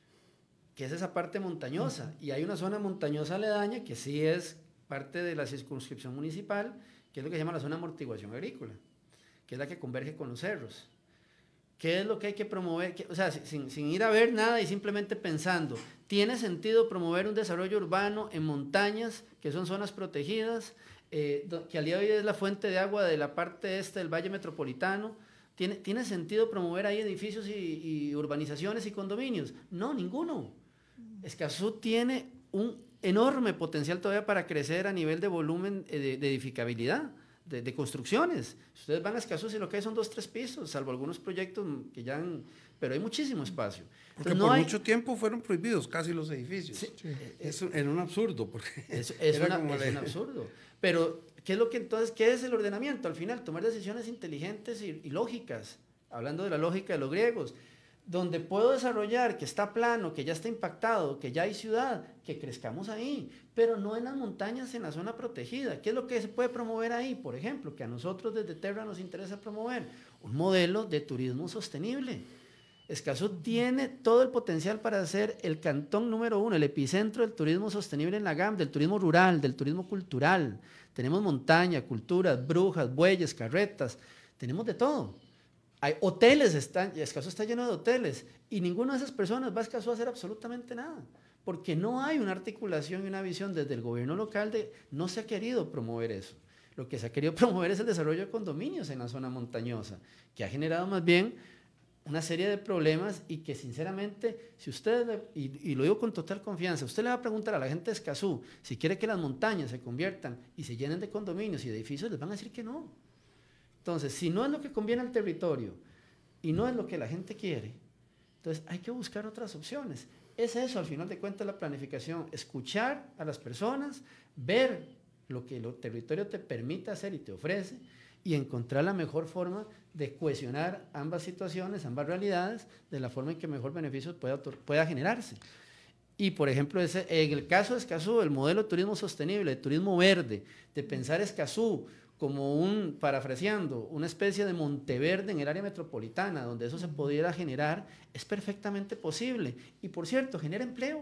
que es esa parte montañosa. Y hay una zona montañosa aledaña que sí es parte de la circunscripción municipal, que es lo que se llama la zona de amortiguación agrícola, que es la que converge con los cerros. ¿Qué es lo que hay que promover? O sea, sin, sin ir a ver nada y simplemente pensando, ¿tiene sentido promover un desarrollo urbano en montañas, que son zonas protegidas, eh, que al día de hoy es la fuente de agua de la parte este del Valle Metropolitano? ¿Tiene, ¿tiene sentido promover ahí edificios y, y urbanizaciones y condominios? No, ninguno. Escazú tiene un enorme potencial todavía para crecer a nivel de volumen de, de edificabilidad. De, de construcciones. Ustedes van a Escazú y lo que hay son dos, tres pisos, salvo algunos proyectos que ya han, pero hay muchísimo espacio. Porque no por hay, mucho tiempo fueron prohibidos casi los edificios. Sí, sí. Es, es un absurdo. Porque es, es, una, es le... un absurdo. Pero, ¿qué es lo que entonces, qué es el ordenamiento? Al final, tomar decisiones inteligentes y, y lógicas, hablando de la lógica de los griegos, donde puedo desarrollar, que está plano, que ya está impactado, que ya hay ciudad, que crezcamos ahí, pero no en las montañas, en la zona protegida. ¿Qué es lo que se puede promover ahí? Por ejemplo, que a nosotros desde Terra nos interesa promover un modelo de turismo sostenible. Escazú tiene todo el potencial para ser el cantón número uno, el epicentro del turismo sostenible en la GAM, del turismo rural, del turismo cultural. Tenemos montaña, culturas, brujas, bueyes, carretas, tenemos de todo. Hay hoteles, están, Escazú está lleno de hoteles y ninguna de esas personas va a Escazú a hacer absolutamente nada, porque no hay una articulación y una visión desde el gobierno local de, no se ha querido promover eso. Lo que se ha querido promover es el desarrollo de condominios en la zona montañosa, que ha generado más bien una serie de problemas y que sinceramente, si usted, y, y lo digo con total confianza, usted le va a preguntar a la gente de Escazú si quiere que las montañas se conviertan y se llenen de condominios y de edificios, les van a decir que no. Entonces, si no es lo que conviene al territorio y no es lo que la gente quiere, entonces hay que buscar otras opciones. Es eso, al final de cuentas, la planificación, escuchar a las personas, ver lo que el territorio te permite hacer y te ofrece y encontrar la mejor forma de cohesionar ambas situaciones, ambas realidades, de la forma en que mejor beneficio pueda, pueda generarse. Y, por ejemplo, ese, en el caso de Escazú, el modelo de turismo sostenible, de turismo verde, de pensar Escazú como un, parafraseando, una especie de Monteverde en el área metropolitana, donde eso se pudiera generar, es perfectamente posible. Y, por cierto, genera empleo.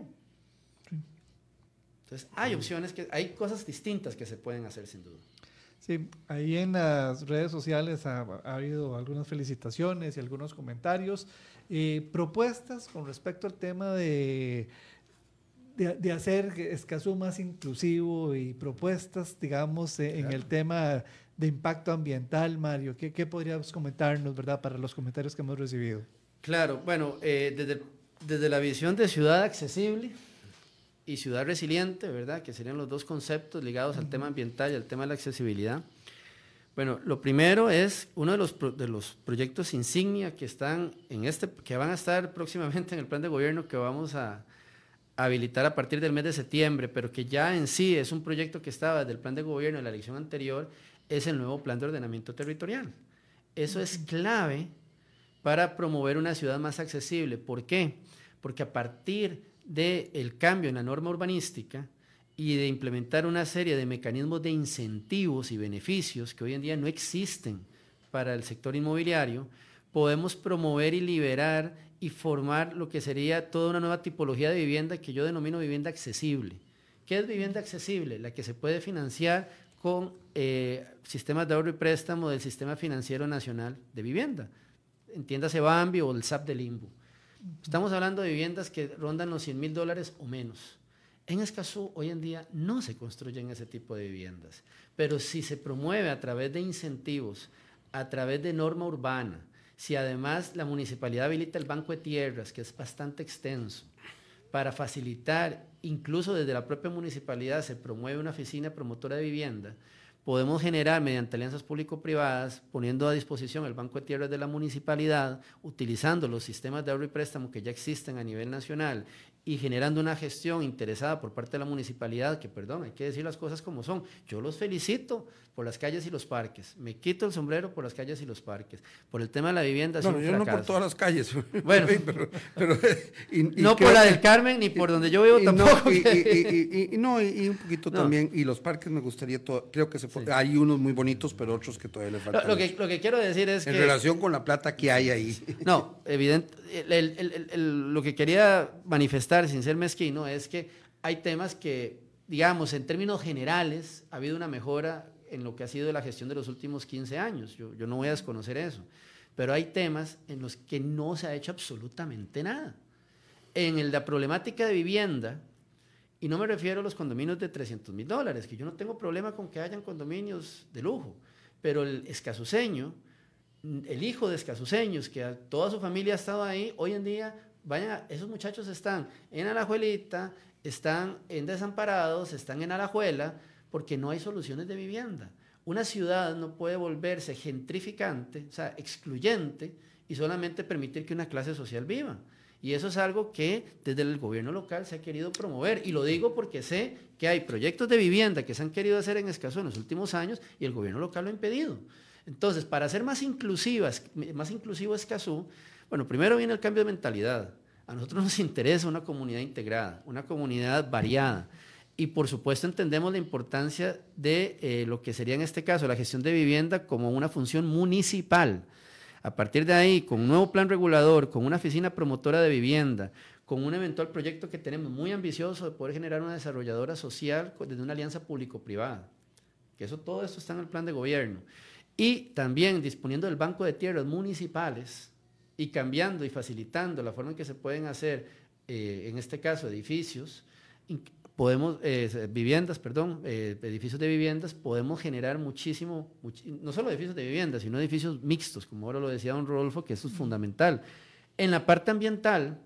Entonces, hay opciones, que, hay cosas distintas que se pueden hacer, sin duda. Sí, ahí en las redes sociales ha, ha habido algunas felicitaciones y algunos comentarios, eh, propuestas con respecto al tema de... De, de hacer Escazú más inclusivo y propuestas, digamos, eh, claro. en el tema de impacto ambiental, Mario. ¿Qué, qué podrías comentarnos, verdad, para los comentarios que hemos recibido? Claro, bueno, eh, desde, desde la visión de ciudad accesible y ciudad resiliente, ¿verdad?, que serían los dos conceptos ligados uh-huh. al tema ambiental y al tema de la accesibilidad. Bueno, lo primero es uno de los, pro, de los proyectos insignia que están en este, que van a estar próximamente en el plan de gobierno que vamos a habilitar a partir del mes de septiembre, pero que ya en sí es un proyecto que estaba desde el plan de gobierno de la elección anterior, es el nuevo plan de ordenamiento territorial. Eso es clave para promover una ciudad más accesible. ¿Por qué? Porque a partir del cambio en la norma urbanística y de implementar una serie de mecanismos de incentivos y beneficios que hoy en día no existen para el sector inmobiliario, podemos promover y liberar y formar lo que sería toda una nueva tipología de vivienda que yo denomino vivienda accesible. ¿Qué es vivienda accesible? La que se puede financiar con eh, sistemas de ahorro y préstamo del Sistema Financiero Nacional de Vivienda, entiéndase Bambi o el S A P de Limbo. Estamos hablando de viviendas que rondan los cien mil dólares o menos. En Escazú hoy en día no se construyen ese tipo de viviendas, pero si se promueve a través de incentivos, a través de norma urbana, si además la municipalidad habilita el banco de tierras, que es bastante extenso, para facilitar, incluso desde la propia municipalidad se promueve una oficina promotora de vivienda, podemos generar mediante alianzas público-privadas, poniendo a disposición el Banco de Tierras de la municipalidad, utilizando los sistemas de ahorro y préstamo que ya existen a nivel nacional y generando una gestión interesada por parte de la municipalidad, que perdón, hay que decir las cosas como son. Yo los felicito por las calles y los parques, me quito el sombrero por las calles y los parques, por el tema de la vivienda. No, yo fracaso. No por todas las calles. Bueno, pero, pero, y, y no por la del Carmen ni por donde yo vivo y tampoco. No, y, y, y, y, no, y un poquito no. también, y los parques me gustaría, todo, creo que se sí. hay unos muy bonitos, pero otros que todavía le faltan. Lo, lo, que, lo que quiero decir es en que... En relación con la plata que hay ahí. No, evidente, el, el, el, el, lo que quería manifestar, sin ser mezquino, es que hay temas que, digamos, en términos generales, ha habido una mejora en lo que ha sido la gestión de los últimos quince años. Yo, yo no voy a desconocer eso. Pero hay temas en los que no se ha hecho absolutamente nada. En el, la problemática de vivienda, y no me refiero a los condominios de trescientos mil dólares, que yo no tengo problema con que hayan condominios de lujo, pero el escazuceño, el hijo de escazuceños, que toda su familia ha estado ahí, hoy en día, vayan a, esos muchachos están en Alajuelita, están en Desamparados, están en Alajuela, porque no hay soluciones de vivienda. Una ciudad no puede volverse gentrificante, o sea, excluyente, y solamente permitir que una clase social viva. Y eso es algo que desde el gobierno local se ha querido promover. Y lo digo porque sé que hay proyectos de vivienda que se han querido hacer en Escazú en los últimos años y el gobierno local lo ha impedido. Entonces, para ser más inclusivas, más inclusivo Escazú, bueno, primero viene el cambio de mentalidad. A nosotros nos interesa una comunidad integrada, una comunidad variada. Y por supuesto entendemos la importancia de eh, lo que sería en este caso la gestión de vivienda como una función municipal. A partir de ahí, con un nuevo plan regulador, con una oficina promotora de vivienda, con un eventual proyecto que tenemos muy ambicioso de poder generar una desarrolladora social desde una alianza público-privada. Que eso, todo esto está en el plan de gobierno. Y también disponiendo del banco de tierras municipales y cambiando y facilitando la forma en que se pueden hacer, eh, en este caso, edificios, podemos, eh, viviendas, perdón, eh, edificios de viviendas, podemos generar muchísimo, much, no solo edificios de viviendas, sino edificios mixtos, como ahora lo decía don Rodolfo, que eso es fundamental. En la parte ambiental,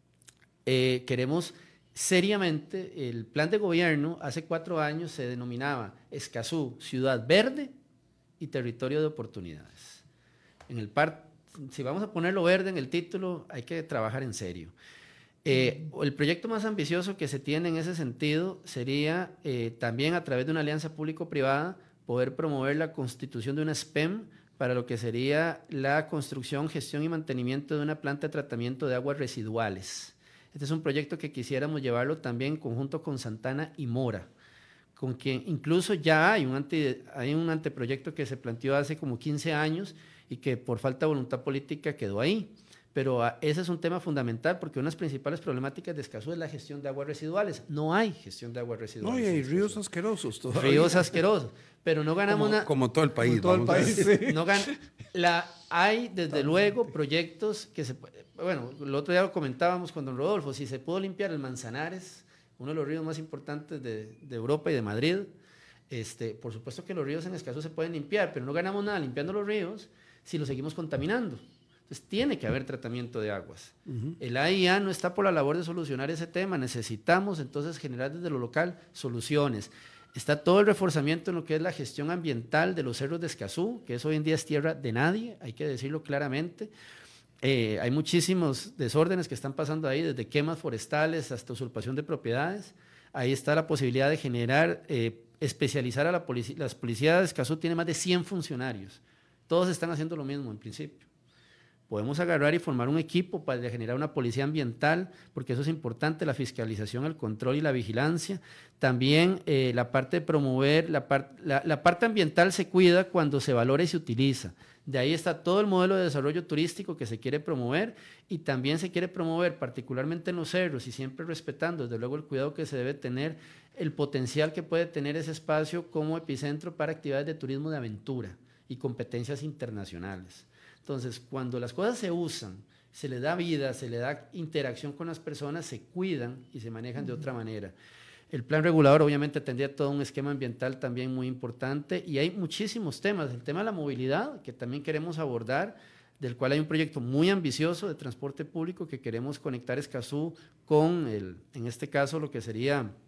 eh, queremos seriamente, el plan de gobierno hace cuatro años se denominaba Escazú, Ciudad Verde y Territorio de Oportunidades. En el par, si vamos a ponerlo verde en el título, hay que trabajar en serio. Eh, el proyecto más ambicioso que se tiene en ese sentido sería eh, también a través de una alianza público-privada poder promover la constitución de una S P E M para lo que sería la construcción, gestión y mantenimiento de una planta de tratamiento de aguas residuales. Este es un proyecto que quisiéramos llevarlo también en conjunto con Santana y Mora, con quien incluso ya hay un, anti, hay un anteproyecto que se planteó hace como quince años y que por falta de voluntad política quedó ahí. Pero uh, ese es un tema fundamental porque una de las principales problemáticas de Escazú es la gestión de aguas residuales. No hay gestión de aguas residuales. No, y hay ríos asquerosos todavía. Ríos asquerosos, pero no ganamos como, una... Como todo el país. Todo el país, sí. No gan, la, hay, desde luego, proyectos que se... Bueno, el otro día lo comentábamos con don Rodolfo, si se pudo limpiar el Manzanares, uno de los ríos más importantes de, de Europa y de Madrid, este, por supuesto que los ríos en Escazú se pueden limpiar, pero no ganamos nada limpiando los ríos si los seguimos contaminando. Entonces, tiene que haber tratamiento de aguas. Uh-huh. El A I A no está por la labor de solucionar ese tema. Necesitamos, entonces, generar desde lo local soluciones. Está todo el reforzamiento en lo que es la gestión ambiental de los cerros de Escazú, que eso hoy en día es tierra de nadie, hay que decirlo claramente. Eh, hay muchísimos desórdenes que están pasando ahí, desde quemas forestales hasta usurpación de propiedades. Ahí está la posibilidad de generar, eh, especializar a la policía. Las policías de Escazú tienen más de cien funcionarios. Todos están haciendo lo mismo en principio. Podemos agarrar y formar un equipo para generar una policía ambiental, porque eso es importante, la fiscalización, el control y la vigilancia. También eh, la parte de promover, la, part, la, la parte ambiental se cuida cuando se valora y se utiliza. De ahí está todo el modelo de desarrollo turístico que se quiere promover y también se quiere promover, particularmente en los cerros y siempre respetando, desde luego, el cuidado que se debe tener, el potencial que puede tener ese espacio como epicentro para actividades de turismo de aventura y competencias internacionales. Entonces, cuando las cosas se usan, se le da vida, se le da interacción con las personas, se cuidan y se manejan de otra manera. El plan regulador obviamente tendría todo un esquema ambiental también muy importante y hay muchísimos temas. El tema de la movilidad, que también queremos abordar, del cual hay un proyecto muy ambicioso de transporte público que queremos conectar Escazú con, el, en este caso, lo que sería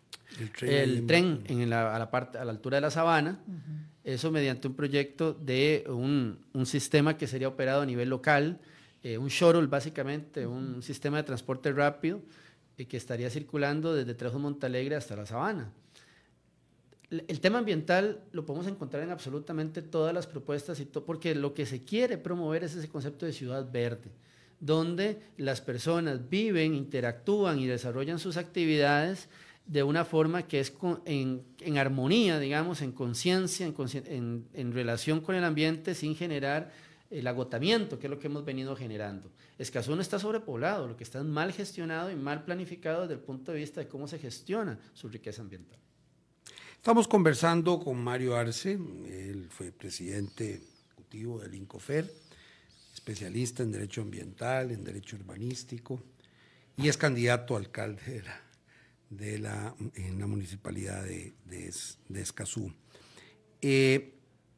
el tren, el tren en la, a, la parte, a la altura de la Sabana, uh-huh. Eso mediante un proyecto de un, un sistema que sería operado a nivel local, eh, un shuttle básicamente, uh-huh. un sistema de transporte rápido eh, que estaría circulando desde Trejos Montalegre hasta la Sabana. El tema ambiental lo podemos encontrar en absolutamente todas las propuestas, y to- porque lo que se quiere promover es ese concepto de ciudad verde, donde las personas viven, interactúan y desarrollan sus actividades de una forma que es con, en, en armonía, digamos, en conciencia, en, consci- en, en relación con el ambiente, sin generar el agotamiento, que es lo que hemos venido generando. Escazú no está sobrepoblado, lo que está es mal gestionado y mal planificado desde el punto de vista de cómo se gestiona su riqueza ambiental. Estamos conversando con Mario Arce, él fue presidente ejecutivo del INCOFER, especialista en derecho ambiental, en derecho urbanístico, y es candidato a alcalde de la, de la, en la municipalidad de, de, de Escazú. Eh,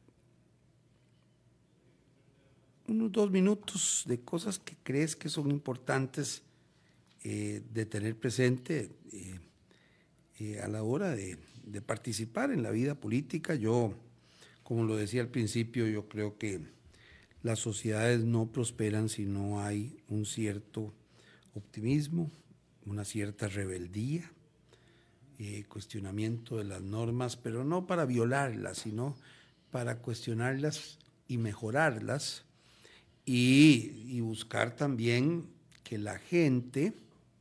unos dos minutos de cosas que crees que son importantes eh, de tener presente eh, eh, a la hora de, de participar en la vida política. Yo, como lo decía al principio, yo creo que las sociedades no prosperan si no hay un cierto optimismo, una cierta rebeldía, eh, cuestionamiento de las normas, pero no para violarlas, sino para cuestionarlas y mejorarlas, y, y buscar también que la gente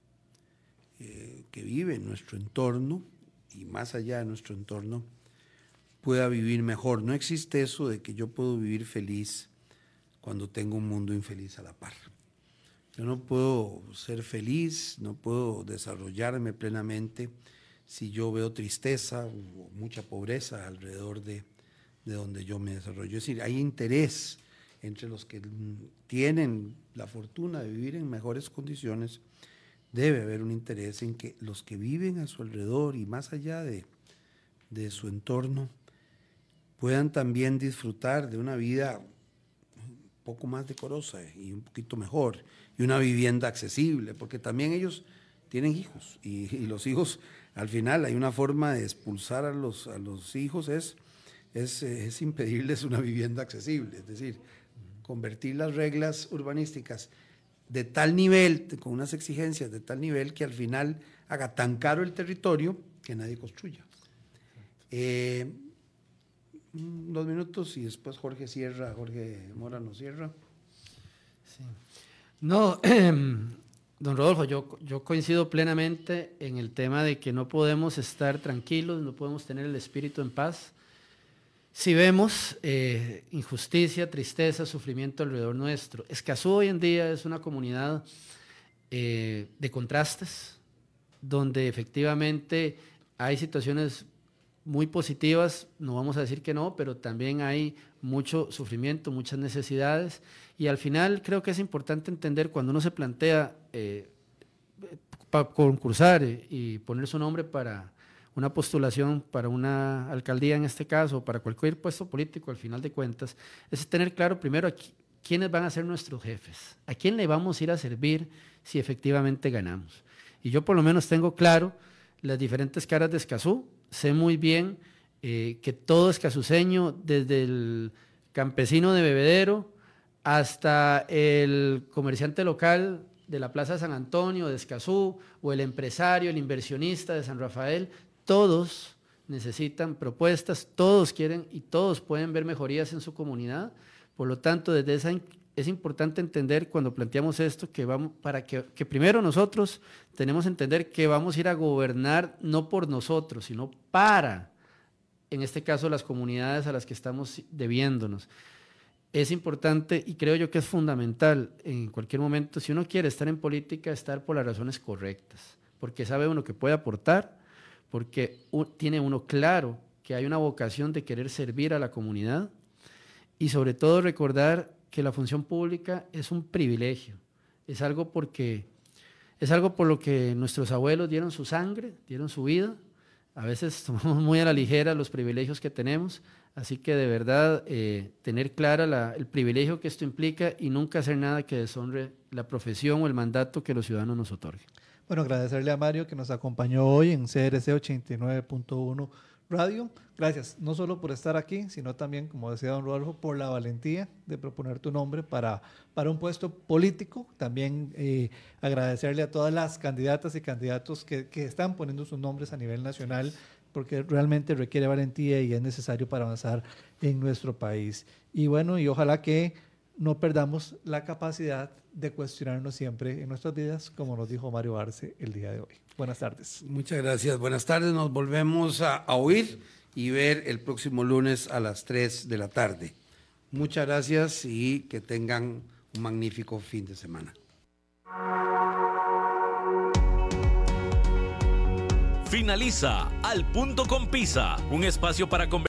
eh, que vive en nuestro entorno y más allá de nuestro entorno pueda vivir mejor. No existe eso de que yo puedo vivir feliz cuando tengo un mundo infeliz a la par. Yo no puedo ser feliz, no puedo desarrollarme plenamente si yo veo tristeza o mucha pobreza alrededor de, de donde yo me desarrollo. Es decir, hay interés entre los que tienen la fortuna de vivir en mejores condiciones. Debe haber un interés en que los que viven a su alrededor y más allá de, de su entorno puedan también disfrutar de una vida un poco más decorosa y un poquito mejor, y una vivienda accesible, porque también ellos tienen hijos, y, y los hijos, al final hay una forma de expulsar a los, a los hijos, es, es, es impedirles una vivienda accesible, es decir, convertir las reglas urbanísticas de tal nivel, con unas exigencias de tal nivel que al final haga tan caro el territorio que nadie construya. Eh, dos minutos y después Jorge cierra, Jorge Mora nos cierra. Sí. No, eh, don Rodolfo, yo, yo coincido plenamente en el tema de que no podemos estar tranquilos, no podemos tener el espíritu en paz si vemos eh, injusticia, tristeza, sufrimiento alrededor nuestro. Escazú hoy en día es una comunidad eh, de contrastes, donde efectivamente hay situaciones muy positivas, no vamos a decir que no, pero también hay mucho sufrimiento, muchas necesidades, y al final creo que es importante entender cuando uno se plantea eh, para concursar y poner su nombre para una postulación para una alcaldía en este caso, o para cualquier puesto político, al final de cuentas, es tener claro primero a qui- quiénes van a ser nuestros jefes, a quién le vamos a ir a servir si efectivamente ganamos. Y yo por lo menos tengo claro las diferentes caras de Escazú, sé muy bien eh, que todo escazuceño, desde el campesino de Bebedero hasta el comerciante local de la Plaza San Antonio, de Escazú, o el empresario, el inversionista de San Rafael, todos necesitan propuestas, todos quieren y todos pueden ver mejorías en su comunidad. Por lo tanto, desde esa es importante entender cuando planteamos esto que vamos para que, que primero nosotros tenemos que entender que vamos a ir a gobernar no por nosotros, sino para, en este caso, las comunidades a las que estamos debiéndonos. Es importante y creo yo que es fundamental en cualquier momento, si uno quiere estar en política, estar por las razones correctas, porque sabe uno que puede aportar, porque tiene uno claro que hay una vocación de querer servir a la comunidad, y sobre todo recordar que la función pública es un privilegio, es algo, porque, es algo por lo que nuestros abuelos dieron su sangre, dieron su vida. A veces tomamos muy a la ligera los privilegios que tenemos, así que de verdad eh, tener clara la, el privilegio que esto implica y nunca hacer nada que deshonre la profesión o el mandato que los ciudadanos nos otorguen. Bueno, agradecerle a Mario que nos acompañó hoy en C R C ochenta y nueve punto uno Radio. Gracias, no solo por estar aquí, sino también, como decía don Rodolfo, por la valentía de proponer tu nombre para, para un puesto político. También eh, agradecerle a todas las candidatas y candidatos que, que están poniendo sus nombres a nivel nacional, porque realmente requiere valentía y es necesario para avanzar en nuestro país. Y bueno, y ojalá que no perdamos la capacidad de cuestionarnos siempre en nuestras vidas, como nos dijo Mario Arce el día de hoy. Buenas tardes. Muchas gracias. Buenas tardes. Nos volvemos a, a oír y ver el próximo lunes a las tres de la tarde. Muchas gracias y que tengan un magnífico fin de semana. Finaliza Al Punto con Pisa, un espacio para conversar